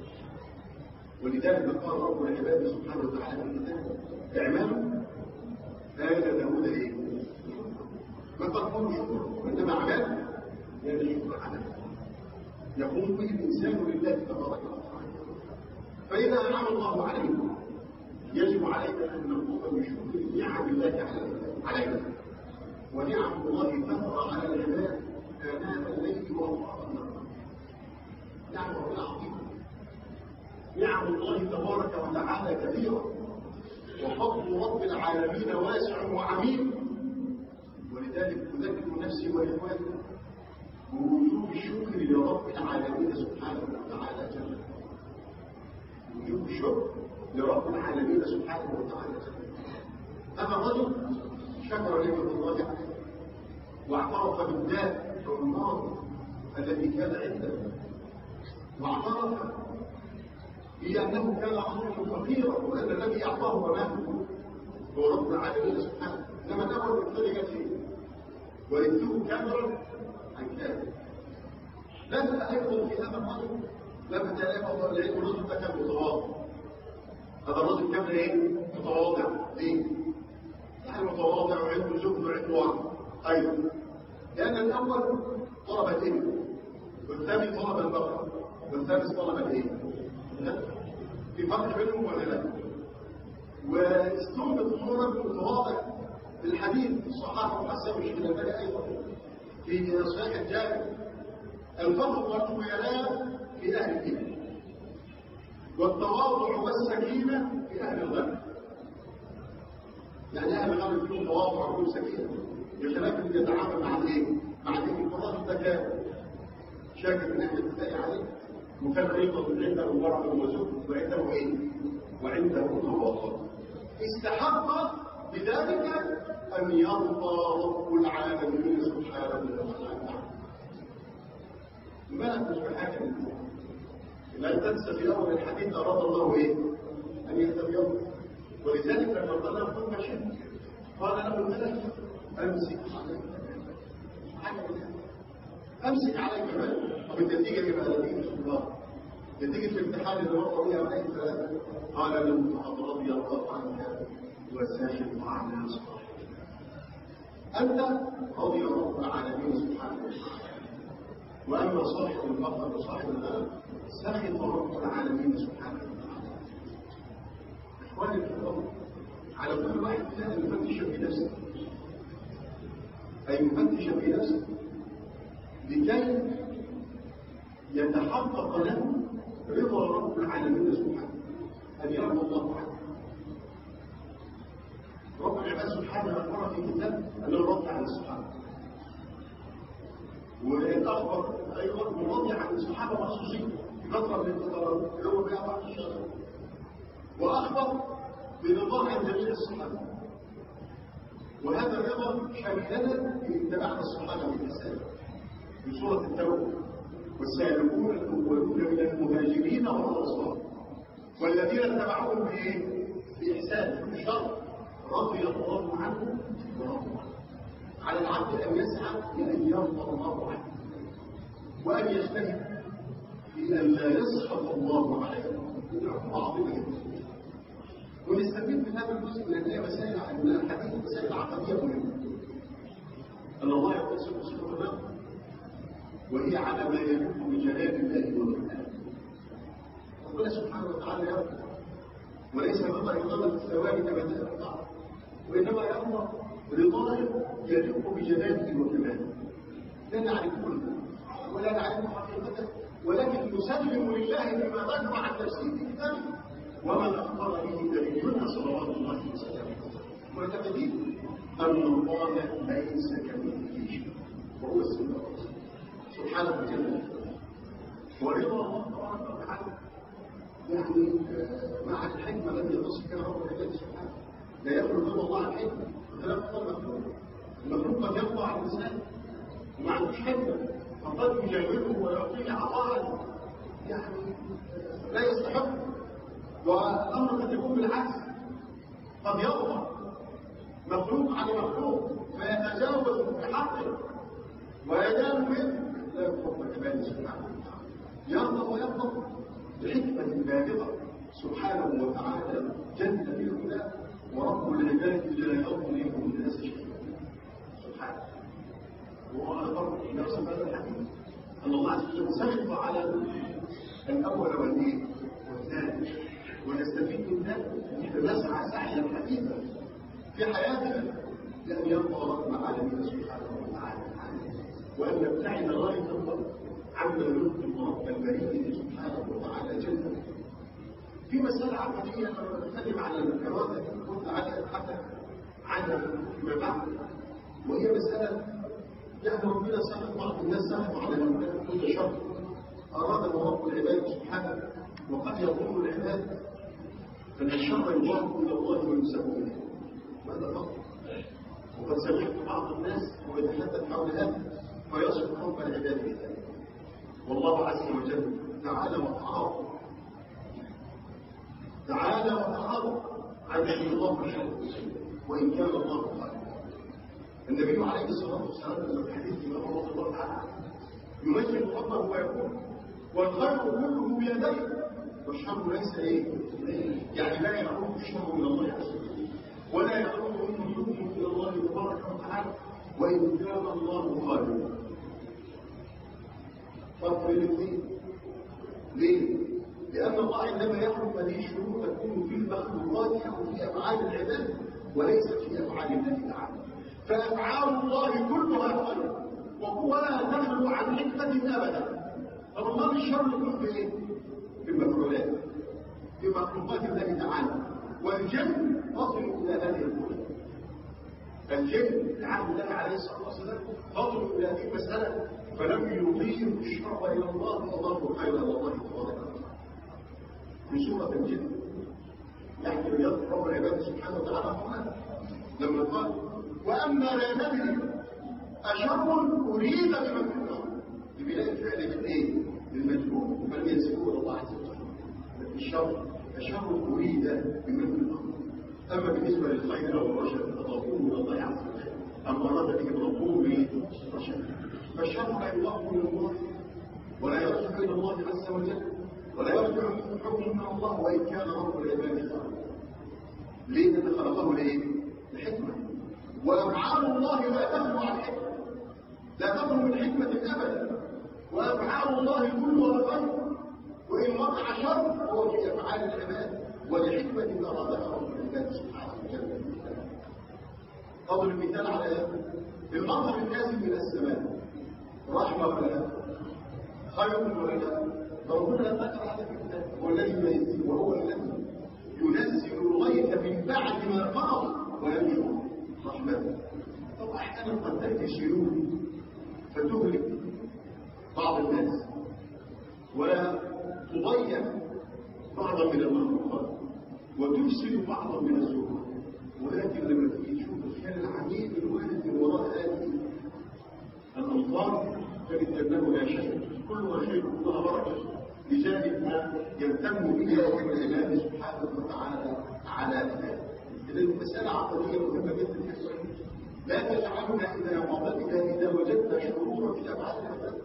ولذلك قال رب العباد سبحانه وتعالى في الكتاب اعملوا آل داود إيه؟ ما تقول شكر وإنما عمل، لأن الشكر عمل يقوم به الإنسان لله تبارك وتعالى. فإذا أنعم الله علينا يجب علينا أن نقوم بشكر نعم الله علينا، ونعم الله تطرأ على العباد آناء الليل وأطراف النهار. نعم الله عظيمة، نعم الله تبارك وتعالى كثيرة، وفضل رب العالمين واسع وعميق. ولذلك أذكر نفسي وإخواني بوجوب الشكر لرب العالمين سبحانه وتعالى جل، وجوب الشكر لرب العالمين سبحانه وتعالى جل. هذا الرجل شكر نعمة الله عليه واعترف بالداء والمرض الذي كان عنده، واعترف بأنه كان عظيما فقيرا وأن الذي أعطاه ماله هو رب العالمين سبحانه. إنما الأمر بالطريقة فيه ورثه كاملا عن كامل. لم أيضا في هذا الرجل لم تلاقوا العلم الرجل ده كان متواضع. هذا الرجل كان ايه؟ متواضع. ليه؟ يعني متواضع وعنده زهد وعنده ورع. ايضا لأن الأول طلب العلم والثاني طلب البقر والثالث طلب الايه؟ لا. في فرق بينهم ولا لا؟ واستنبط الصورة المتواضع في الحديث الصحابة وحسن مش من البلاء أيضا في صحيح الجامع الفضل والخيلاء في أهل الدين والتواضع والسكينة في أهل الغنى. يعني أهل الغنى فيهم تواضع وفيهم سكينة بخلاف اللي يتعامل مع الايه؟ مع الدين. الراجل ده كان شاكر من أهل الله عليه وكان أيضا عنده ورع وزهد وعنده إيه؟ وعنده تواضع. استحق بذلك أن يرضى رب العالمين سبحانه وتعالى. ما مش بحاجة منه. لا تنسى في أول الحديث أراد الله إيه؟ أن يهتم. ولذلك لما قال له كن شيء قال له الملك أمسك عليك أمسك عليك مالك. طب النتيجة إيه بقى؟ نتيجة الله. نتيجة الامتحان اللي وقعوا بها عليه ثلاثة قال له فقد رضي الله عنك وساخط على صالحك. أنت رضي رب العالمين سبحانه وتعالى. وأما صاحب الفقر وصاحب المال سخط رب العالمين سبحانه وتعالى. إخواني الكرام، على كل واحد فينا أن يفتش في نفسه، أي يفتش في نفسه لكي يتحقق له رضا رب العالمين سبحانه، أن يرضى الله عنه. رب العباد سبحانه أخبر في كتاب أنه رضي عن الصحابة، والأخبر أيضا مرضي عن الصحابة مخصوصين في فترة من الفترات اللي هو فيها بعض الشهر، وأخبر برضاه عن جميع الصحابة. وهذا الرضا شاملنا في اتباع الصحابة بالإحسان في سورة التوبة: والسابقون الأولون من المهاجرين والأنصار والذين اتبعوهم بإيه؟ بإحسان في الشر رضي الله عنه ورضوا عنه. على العبد أن يسعى لأن يرضى الله عنه وأن يجتهد في أن لا يسخط الله عليه. عظيمة جدا. ونستفيد من هذا الجزء من الآية مسائل من الحديث مسائل عقدية مهمة. أن الله يقول صفة الرضا وهي على ما يليق بجلال الله وجلاله. ربنا سبحانه وتعالى يرضى، وليس الرضا يرضى بالثواب كما تأتى، وإنما يرضى رضاه يليق بجلاله وكماله. لا نعرفه ولا نعرف حقيقته، ولكن نسلم لله بما ذكر عن نفسه في كتابه وما أخبر به نبينا صلوات الله وسلامه، معتقدين أن الله ليس كمثله شيء وهو السميع البصير سبحانه وتعالى. ورضا الله تبارك وتعالى يعني مع الحكمة التي يتصف بها رب العباد سبحانه. لا يخلو رضا الله عن حكمة خلاف المخلوق. المخلوق قد يرضى عن الإنسان وما عندوش حكمة، فقد يجاوره ويعطيه عطاء يعني لا يستحق. والأمر قد يكون بالعكس، قد يرضى مخلوق عن مخلوق فيتجاوز بحقه وينال منه لا يخلق العباد سبحانه وتعالى. يرضى ويرضى بحكمة بالغة سبحانه وتعالى جل في علاه. ورب العباد لا يظلم الناس شيئا سبحانه. وهو أخبر في نفس هذا الحديث أن الله عز وجل سخط على الأول والإيه والثاني. ونستفيد من ذلك نسعى سعيا حقيقا في حياتنا لأن يرضى رب العالمين سبحانه وتعالى وأن نبتعد غاية الله عما يرضي رب البرية سبحانه وتعالى جل. في مسألة عقدية أنا بتكلم على الكرامة كنت على أتحدث عنها فيما بعد، وهي مسألة يعني ربنا سخط بعض الناس سخط على الأولاد كل شر أراد رب العباد سبحانه، وقد يظن العباد أن الشر يضاف إلى الله وينسب إليه. ماذا فضل؟ وقد سمعت بعض الناس ويتحدث حول هذا فيصف رب العباد بذلك. والله عز وجل تعالى وتعاظم تعالى وتعاظم عن ان الله شيء وان كان الله خالقا. النبي عليه الصلاه والسلام في الحديث ما رواه الله تعالى يمجد ربه ويقول والخير كله بيديه والشر ليس ايه؟ يعني لا يعود الشر من الله عز وجل ولا يعود النجوم الى الله تبارك وتعالى وان كان الله خالقا. فرق بين الاثنين. ليه؟ لان الله عندما يحكم هذه الشرور تكون في المخلوقات او في افعال العباد وليست في افعال الله تعالى. فافعال الله كلها خير ولا تخلو عن حكمه ابدا. فرمان الشر يكون في ايه؟ في المفعولات في مخلوقات الله تعالى. والجن تصل الى هذه القوه. الجن لعهد الله عليه الصلاه والسلام تصل الى هذه المساله فلم يضيف الشر الى الله فضافوا الخير الى الله تبارك وتعالى. في سوره الجن يحكي رياض رب العباد سبحانه وتعالى لما قال واما لا ندري اشر اريد بمن في الارض ببناء الفعل من ايه؟ للمجهول فلم ينسبوه الى الله عز وجل. الشر اشر اريد بمن في الارض. اما بالنسبه للخير او الرشد فضافوه الى الله عز وجل. اما اراد به ربه بالرشد فالشر لا يضاف من الله ولا يرجع الى الله عز وجل ولا يرجع من حكم من الله وان كان رب العباد خالقا. ليه؟ لأن خلقه ليه؟ لحكمه. وافعال الله لا تخلو عن حكمه لا تخلو من حكمه ابدا. وافعال الله كلها خير وان وقع شر هو في افعال العباد ولحكمه ارادها رب العباد سبحانه وتعالى. اضرب المثال على هذا المنظر النازل من السماء رحمه ولا لا؟ خير ولا لا؟ ربنا ذكر هذا في الكتاب هو الذي ينزل وهو الذي ينزل الغيث من بعد ما قرض وينشر رحمته. طبعا احيانا قد تاتي الشرور فتهلك بعض الناس ولا تضيع بعضا من المخلوقات وتفسد بعضا من الزهور. ولكن لما تيجي تشوف الخير العميق الوارد من وراء هذه الامطار تجد انه لا شيء كلها شيء كلها بركه. لذلك ما يهتم به رب العباد سبحانه وتعالى على ذلك. اذا المساله عقديه مهمه جدا لا تجعلنا اذا وضعنا اذا وجدنا شرورا في افعال العباد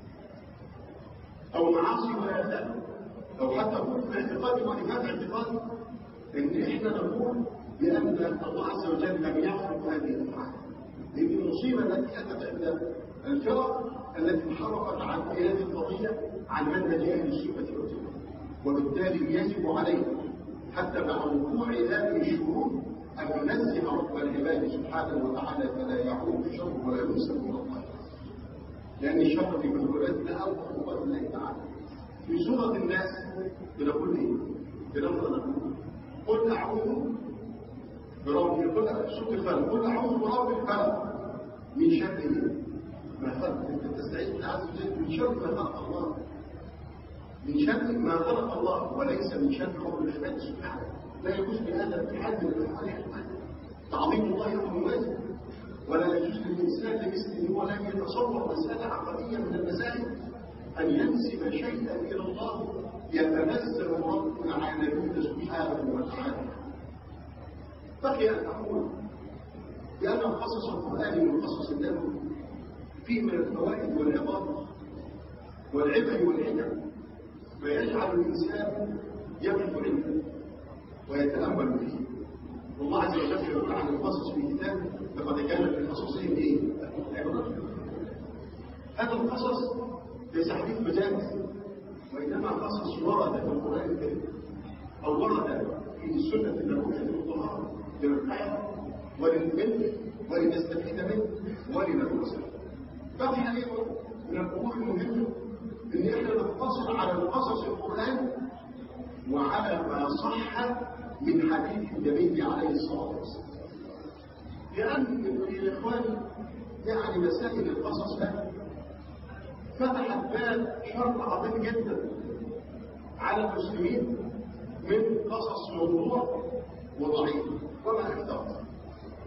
او معاصي وآثام او حتى كفر اعتقادي ونفاق اعتقادي ان احنا نقول بان الله عز وجل لم يخلق هذه الافعال. لان المصيبه التي اتت عند الفرق التي انحرفت عن هذه القضيه عن منهج اهل السنه والجماعه. وبالتالي يجب علينا حتى مع وقوع هذه الشرور ان ننزه رب العباد سبحانه وتعالى فلا يعود الشر ولا ينسب من الله. لان الشر في مخلوقاتنا او مخلوقات الله تعالى. في سوره الناس بنقول ايه؟ بنقول قل اعوذ برب الفلق سوره الفلق قل اعوذ برب الفلق من شر ما خلق. انت تستعيذ بالله عز وجل من شر ما خلق الله من شر ما خلق الله وليس من شر رب العباد سبحانه. لا يجوز بهذا الاتحاد من الافعال تعظيم الله امر واجب ولا يجوز للانسان لمثله ولا يتصور مساله عقديه من المسائل ان ينسب شيئا الى الله يتنزل رب العالمين سبحانه وتعالى. بقي ان اقول بان القصص القراني والقصص النبوي فيه من الفوائد والعظات والعبر والحكم ما يجعل الانسان يقف عنده ويتامل فيه. والله عز وجل يقول عن القصص في كتابه لقد كان في قصصهم ايه؟ عبره. هذا القصص ليس حديث مجاز وانما قصص ورد في القران الكريم او ورد في السنه النبويه المطهره للحياه وللملك ولنستفيد منه ولنتوسع. بقي عليه من الامور المهمه ان احنا نقتصر على القصص القراني وعلى ما صح من حديث النبي عليه الصلاه والسلام. لان يا اخواني يعني مسائل القصص ده فتحت باب شر عظيم جدا على المسلمين من قصص موضوع وضعيف وما اكثر.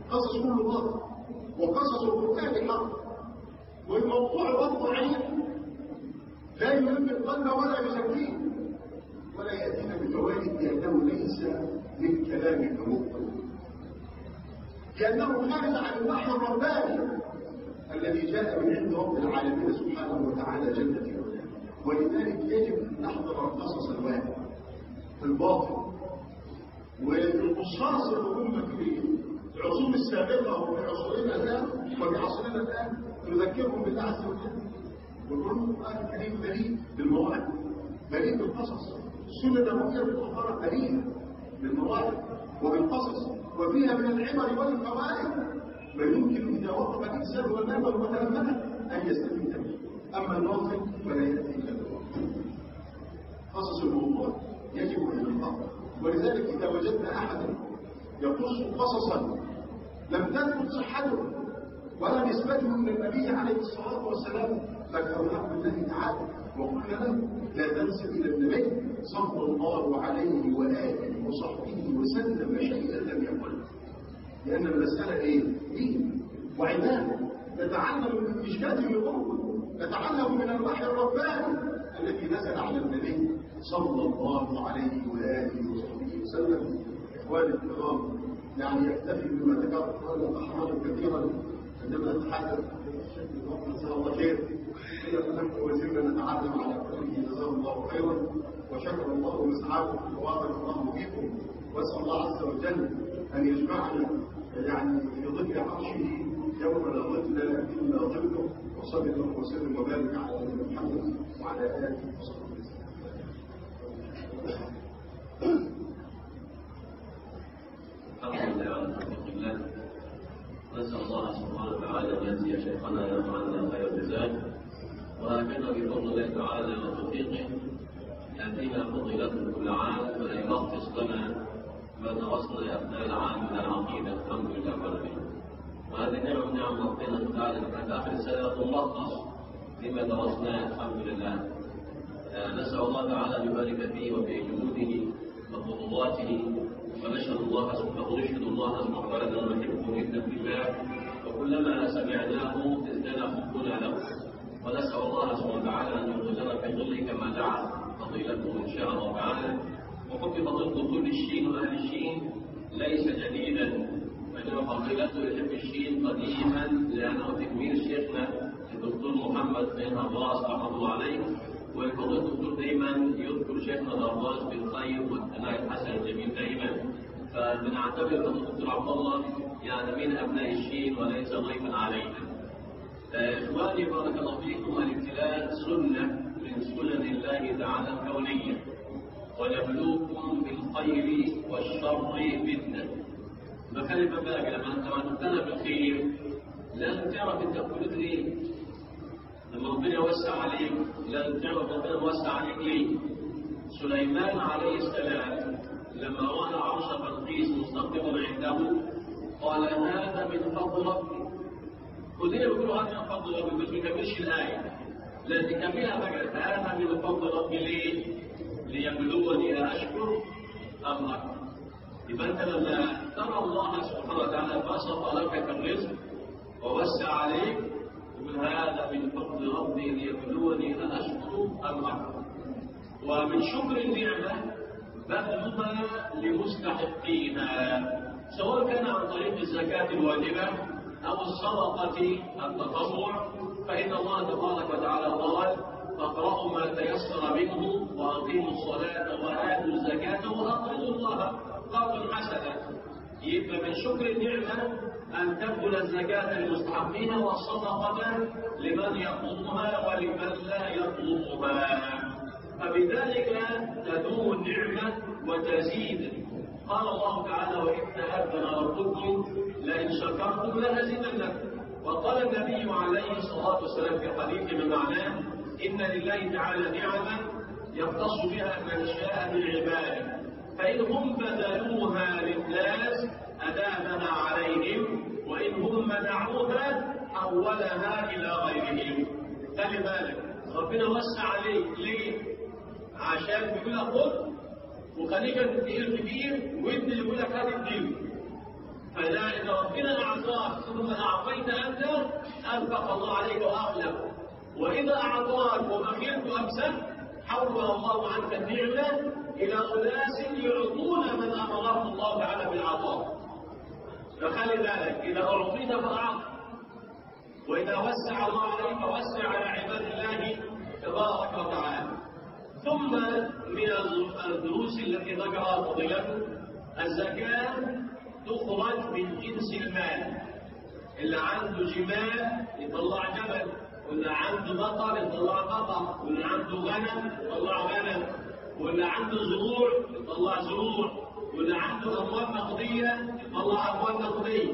قصص كله باطل، وقصص القرآن حق، والموضوع واقعي لا يهم القلب ولا يزكيه، ولا يأتينا بفوائد لأنه ليس من كلام المبطل، لأنه خارج عن الوحي الرباني الذي جاء من عند رب العالمين سبحانه وتعالى جل في علاه. ولذلك يجب أن نحضر القصص الواقع في الباطل، والقصاص اللي هم في العصور السابقة وفي عصورنا الآن وفي عصرنا الآن نذكرهم بالله عز وجل، ويقولوا القرآن الكريم بريء بالمواعظ، بريء بالقصص، السنة النبوية بالطهارة بريئة بالمواعظ وبالقصص، وفيها من العبر والفوائد ما يمكن إذا وقف الإنسان والنبر وتلمذه أن يستفيد منه. أما الناظر فلا يأتي إلا بالواقع. قصص الموضوع يجب أن يقرأ، ولذلك إذا وجدنا أحدا يقص قصصا لم تثبت صحته ولا نسبته من النبي عليه الصلاة والسلام ذكرناه بالله تعالى وقلنا له لا تنسب إلى النبي صلى الله عليه وآله وصحبه وسلم شيئا لم يقل، لأن المسألة إيه؟ دين وعبادة، نتعلم من إشكال القوة، نتعلم من الوحي الرباني الذي نزل على النبي صلى الله عليه وآله وصحبه وسلم. إخواني الكرام، يعني يكتفي بما ذكرت قال أحمد كثيرا عندما نتحدث جزاه الله خير وزلنا نتعلم على كله جزاه الله خيرا، وشكر الله مسعاكم وبارك الله فيكم، واسال الله عز وجل ان يجمعنا يعني في ظل عرشه يوم لا ظل الا ظله، وصلى الله وسلم وبارك على نبينا محمد وعلى اله وصحبه الحمد لله على توفيق الله. نسأل الله سبحانه وتعالى أن يجزي شيخنا عنا خير الجزاء، وهكذا بفضل الله تعالى وتوفيقه يأتينا فضيلته كل عام ولا يلخص لنا ما درسنا أثناء العام من العقيدة. الحمد لله رب العالمين. وهذه نعمة من نعم ربنا تعالى في آخر السنة ملخص لما درسناه الحمد لله. نسأل الله تعالى أن يبارك فيه وفي جهوده وخطواته، ونشهد الله سبحانه نشهد الله سبحانه وتعالى أن نحبه جدا بالله، وكلما سمعناه ازداد حبنا له، ونسأل الله سبحانه وتعالى أن يخرجنا في ظله كما دعا فضيلته إن شاء الله تعالى. وحب فضيلة كل الشين وأهل الشين ليس جديدا، وإنما فضيلته يحب الشين قديما، لأنه تكميل شيخنا الدكتور محمد بن الراس رحمه الله عليه، وفضيلة الدكتور دائما يذكر شيخنا الراس بالخير والثناء الحسن الجميل دائما، فبنعتبر فضيلة الدكتور عبد الله يعني من أبناء الشين وليس ضيفا علينا. إخواني بارك الله فيكم، الابتلاء سنة من سنن الله تعالى الكونية، ونبلوكم بالخير والشر فتنة. فكلمة باقي لما أنت تبتلى بالخير لن تعرف أنت قلت ليه، لما ربنا يوسع عليك لن تعرف ربنا يوسع عليك ليه. سليمان عليه السلام لما رأى عرش بلقيس مستقرا عنده قال هذا من فضل ربي. كلنا بيقولوا هذا من فضل ربي بس ما نكملش الآية، لأن تكملها بقى هذا من فضل ربي ليه؟ ليبلوني أشكر أم أكفر. يبقى أنت لما ترى الله سبحانه وتعالى بسط لك في الرزق ووسع عليك يقول هذا من فضل ربي ليبلوني أشكر أم أكفر. ومن شكر النعمة بذلها لمستحقيها، سواء كان عن طريق الزكاة الواجبة أو الصدقة التطوع، فإن الله تبارك وتعالى قال فاقرأوا ما تيسر منه وأقيموا الصلاة وآتوا الزكاة وأقرضوا الله قرضا حسنا. يبقى من شكر النعمة أن تبذل الزكاة لمستحقيها والصدقة لمن يطلبها ولمن لا يطلبها، فبذلك تدوم النعمة وتزيد. قال الله تعالى وإذ تأذن ربكم لئن شكرتم لأزيدنكم. وقال النبي عليه الصلاة والسلام في حديث بمعناه إن لله تعالى نعمة يختص بها من شاء من عباده، فإن هم بذلوها للناس أدامها عليهم، وإن هم منعوها حولها إلى غيرهم. خلي بالك ربنا وسع عليك ليه؟ عشان بيقول لك خد وخليك تدير كبير، وانت اللي يقول لك هات الدين. فلا إذا ربنا أعطاك ثم أعطيت أنت أنفق الله عليك وأخلف، وإذا أعطاك وبخلت وأمسكت حول الله عنك النعمة إلى أناس يعطون من أمرهم الله تعالى بالعطاء. فخلي بالك، إذا أعطيت فأعط، وإذا وسع الله عليك فوسع على عباد الله تبارك وتعالى. ثم من الدروس التي ذكرها فضيلته الزكاة تخرج من جنس المال. اللي عنده جمال يطلع جمل، واللي عنده بقر يطلع بقر، واللي عنده غنم يطلع غنم، واللي عنده زروع يطلع زروع، واللي عنده أموال نقدية يطلع أموال نقدية.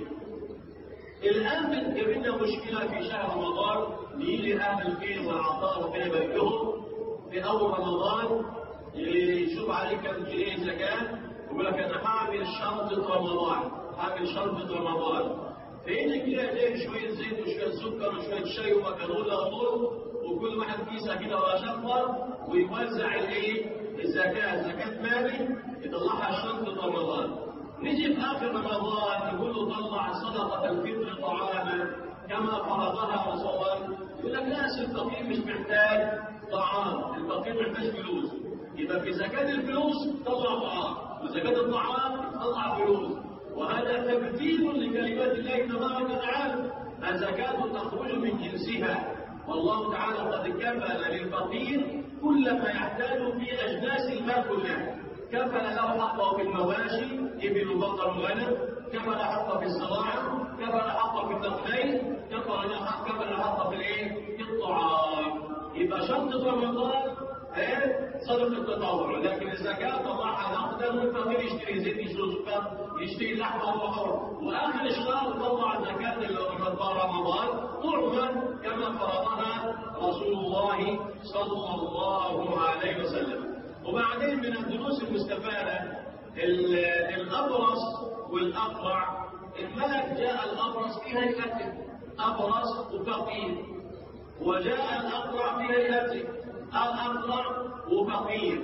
الآن بتجيب لنا مشكلة في شهر رمضان، نيجي أهل الخير والعطاء وكده يبلغهم في أول رمضان يشوف عليك كم جنيه زكاة، يقول لك أنا هعمل شنطة رمضان، هعمل شنطة رمضان. فإن كده جاي شوية زيت وشوية سكر وشوية شاي ومكرونة وأمور، وكل واحد كيسة كده ولا شفر، ويوزع الإيه؟ الزكاة، زكاة مالي يطلعها شنطة رمضان. نيجي في آخر رمضان يقول له طلع صدقة الفطر طعاما كما فرضها رسول، يقول لك لا، الفقير مش محتاج طعام، الفقير محتاج فلوس. يبقى في زكاة الفلوس طلع طعام، وزكاة الطعام طلع فلوس. وهذا تبديل لكلمات الله تبارك وتعالى. الزكاة تخرج من جنسها، والله تعالى قد كفل للفقير كل ما يحتاج في أجناس المال كلها. كفل له حقه في المواشي، إبل وبقر وغنم، كفل حقه في الزراعة، كفل حقه في النخلين، كفل له حقه في الايه؟ في الطعام. يبقى شنطة رمضان ايه؟ صدقة التطوع، لكن الزكاة طلعها نقدا، والفقير يشتري زيت، يشتري سكر، يشتري لحمة وبقر. وآخر الشهر طلع الزكاة رمضان طعما كما فرضها رسول الله صلى الله عليه وسلم. وبعدين من الدروس المستفادة الأبرص والأقرع. الملك جاء الأبرص في هيئته، أبرص وفقير، وجاء الأقرع في هيئته، الأقرع وفقير.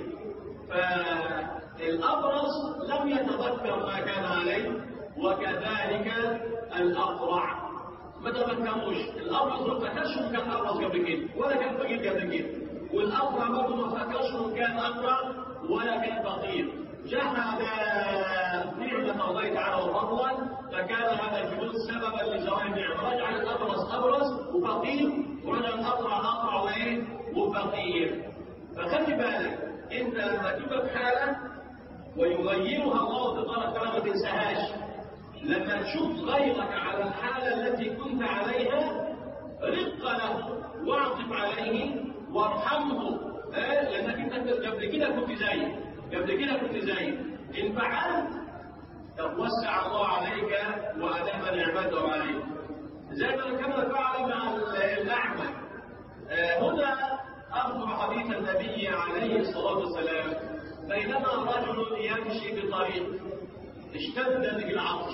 فالأبرص لم يتذكر ما كان عليه، وكذلك الأقرع ما تذكروش. الأبرص ما فكرش إنه كان أبرص قبل كده، ولا كان فقير قبل كده، والأقرع برضه ما فكرش إنه كان أقرع ولا كان فقير. جحد نعمة الله تعالى وفضلا، فكان هذا الجنود سببا لزوال النعمة. رجع الأبرص أبرص وفقير، ورجع الأقرع أقرع وإيه؟ وفقير. فخلي بالك، أنت لما تبقى في حالة ويغيرها الله تبارك وتعالى ما تنساهاش. لما تشوف غيرك على الحالة التي كنت عليها رق له واعطف عليه وارحمه، آه؟ لأنك أنت قبل كده كنت زيه، قبل كده كنت زيه. إن فعلت توسع الله عليك وأدام نعمته عليك، زي ما كما فعل مع الأعمى. آه هنا أذكر حديث النبي عليه الصلاة والسلام. بينما رجل يمشي بطريق اشتد به العطش،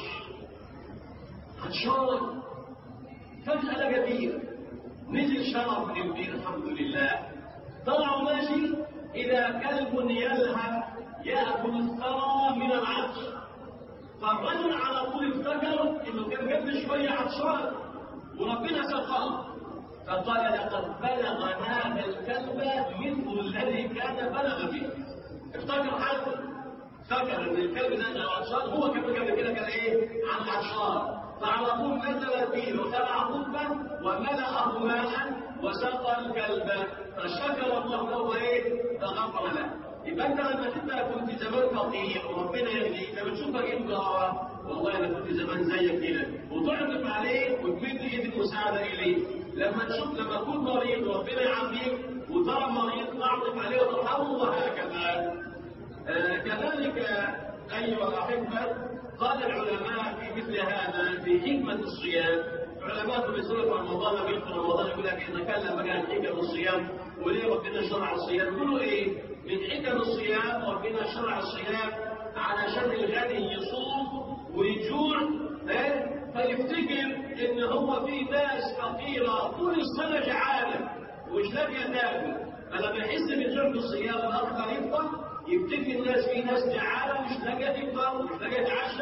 عطشان، فجأة لقى بير، نزل شرب من البير الحمد لله، طلع ماشي إذا كلب يلهث يأكل الثرى من العطش. فالرجل على طول افتكر إنه كان قبل شوية عطشان وربنا سقاه، فقال لقد بلغ هذا الكلب مثل الذي كان بلغ به. افتكر حاله، افتكر ان الكلب ده عطشان، هو كان قبل كده كان ايه؟ عن عطشان. فعلى طول نزل البير وخلع قبه وملأه ماء وسقى الكلب، فشكر الله له ايه؟ فغفر له. يبقى انت لما تبقى كنت زمان فقير وربنا يهديك، لما تشوفك انت والله انا كنت زمان زيك كده، وتعطف عليه وتمد ايد المساعده اليه. لما تشوف لما تكون مريض وربنا يعافيك وترى مريض تعطف عليه وترحمه، وهكذا. آه كذلك ايها الاحبه، قال العلماء في مثل هذا في حكمه الصيام. علماء في سوره رمضان بيذكر رمضان يقول لك ان كان لما كان حكم الصيام وليه ربنا شرع الصيام؟ يقولوا ايه؟ من حكم الصيام ربنا شرع الصيام علشان الغني يصوم ويجوع فيفتكر ان هو في ناس فقيره طول السنه جعانه ومش لاقيه تاكل، فلما يحس بجوع الصيام الاخر يفطر، يفتكر الناس في ناس جعانه مش لاقيه تفطر ومش لاقيه تعشى،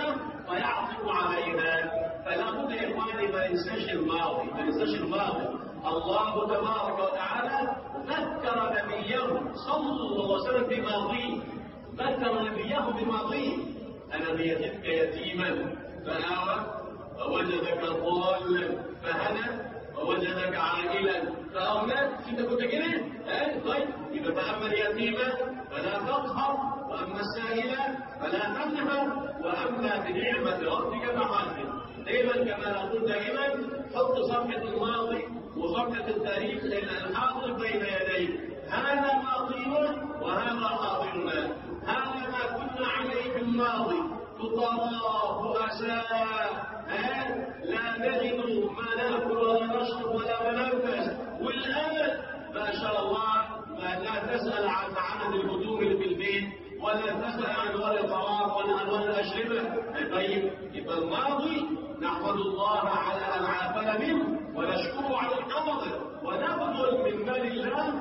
فيعطف عليها. فلا بد يا إخواني ما ننساش الماضي، ما ننساش الماضي. الله تبارك وتعالى ذكر نبيه صلى الله عليه وسلم بماضيه، ذكر نبيه بماضيه: ألم يجدك يتيما فآوى ووجدك ضالا فهدى ووجدك عائلا فأغنى. انت كنت كده؟ ها طيب يبقى فأما اليتيما فلا تقهر، وأما السائل فلا تنهر، وأما بنعمة ربك فحدث. دائما كما نقول دائما حط صفحة الماضي وصفحة التاريخ الحاضر بين يديك. هذا ماضينا وهذا حاضرنا، هذا ما كنا عليه في الماضي، فقراء بؤساء لا نجد ما ناكل ولا نشرب ولا ننفس، والآن ما شاء الله ما لا تسأل عن عدد الهدوم اللي في البيت، ولا تسأل عن أنواع الطعام ولا أنواع الأشربة. طيب يبقى الماضي نحمد الله على أن عافانا منه ونشكره على القبض ونبذل من مال الله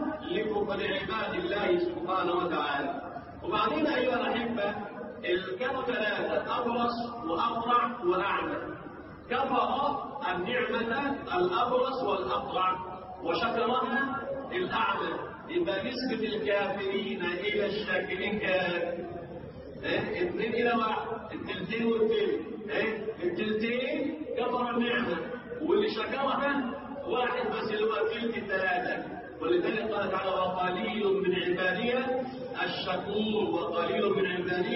لعباد الله سبحانه وتعالى. وبعدين أيها الأحبة كانوا ثلاثة: أبرص وأقرع وأعمى. كفر النعمة الأبرص والأقرع وشكرها الأعمى. يبقى نسبة الكافرين إلى الشاكرين كان ايه؟ اثنين إلى واحد، التلتين والتلت. ايه؟ التلتين كفر النعمة، واللي شكرها واحد بس اللي هو تلت الثلاثة. ولذلك قال تعالى: وقليل من عبادي الشكور، وقليل من عبادي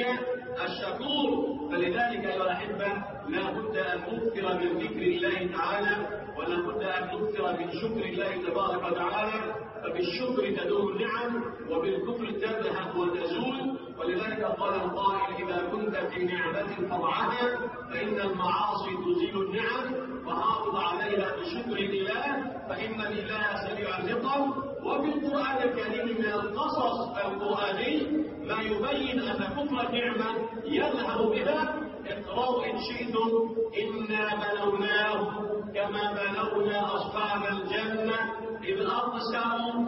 الشكور. فلذلك أيها الأحبة لا بد أن نكثر من ذكر الله تعالى، ولا بد أن نكثر من شكر الله تبارك وتعالى. فبالشكر تدوم النعم، وبالكفر تذهب وتزول. ولذلك قال القائل: إذا كنت في نعمة فرعها فإن المعاصي تزيل النعم، فحافظ عليها بشكر الله فإن الله سريع العقاب. وفي القرآن الكريم من القصص القرآني ما يبين أن كفر النعمة يذهب بها. اقرأوا إن شئتم: إنا بلوناهم كما بلونا أصحاب الجنة إذ أقسموا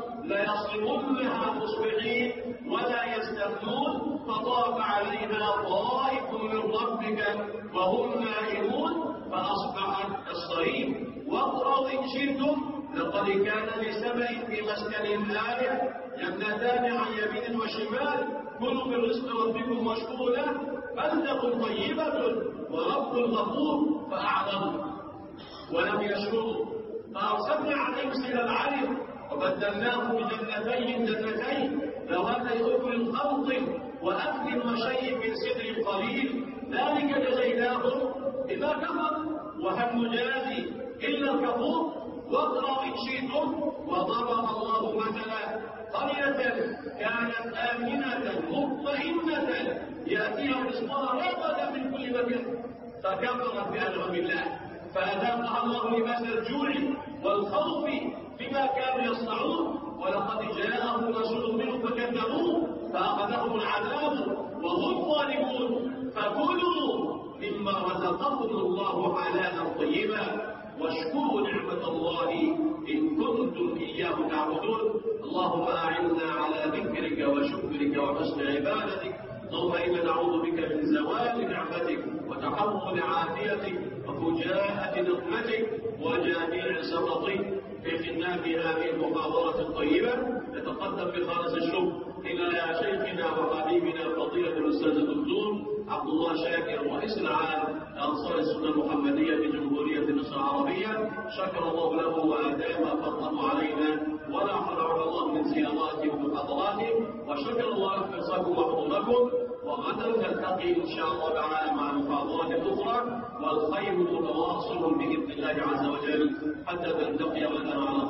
ليصرمنها مصبحين ولا يستثنون فطاف عليها طائف من ربك وهم نائمون فأصبحت كالصريم. واقرأوا إن شئتم: لقد كان لسبأ في مسكن آية جنتان عن يمين وشمال كلوا من رزق ربكم واشكروا له بلدة طيبة ورب غفور فأعرضوا ولم يشكروا فأرسلنا عليهم سيل العرم وبدلناهم بجنتين جنتين ذواتي أكل خمط وأكل وشيء من سدر قليل ذلك جزيناهم بما كفروا وهل نجازي إلا الكفور. واقرأوا إن شئتم: وضرب الله مثلا قرية كانت آمنة مطمئنة يأتيها رزقها رغدا من كل مكان فكفرت بأنعم الله فأذاقها الله لباس الجوع والخوف بما كانوا يصنعون. ولقد جاءهم رسول منهم فكذبوه فأخذهم العذاب وهم ظالمون. فكلوا مما رزقكم الله حلالا طيبا واشكروا نعمة الله إن كنتم إياه تعبدون. اللهم أعنا على ذكرك وشكرك وحسن عبادتك. اللهم إنا نعوذ بك من زوال نعمتك وتحول عافيتك وفجاءة نقمتك وجميع سخطك. في ختام هذه المحاضرة الطيبة نتقدم بخالص الشكر إلى شيخنا وحبيبنا فضيلة الأستاذ الدكتور عبد الله شاكر رئيس العام لأنصار السنة المحمدية في جمهورية مصر العربية. شكر الله له وأدام فضله علينا ولا حرم الله من زياراتهم ومحاضراتهم. وشكر الله حفظكم وحضوركم. وغدا نلتقي إن شاء الله تعالى مع محاضرات أخرى والخير متواصل بإذن الله عز وجل حتى نلتقي غدا على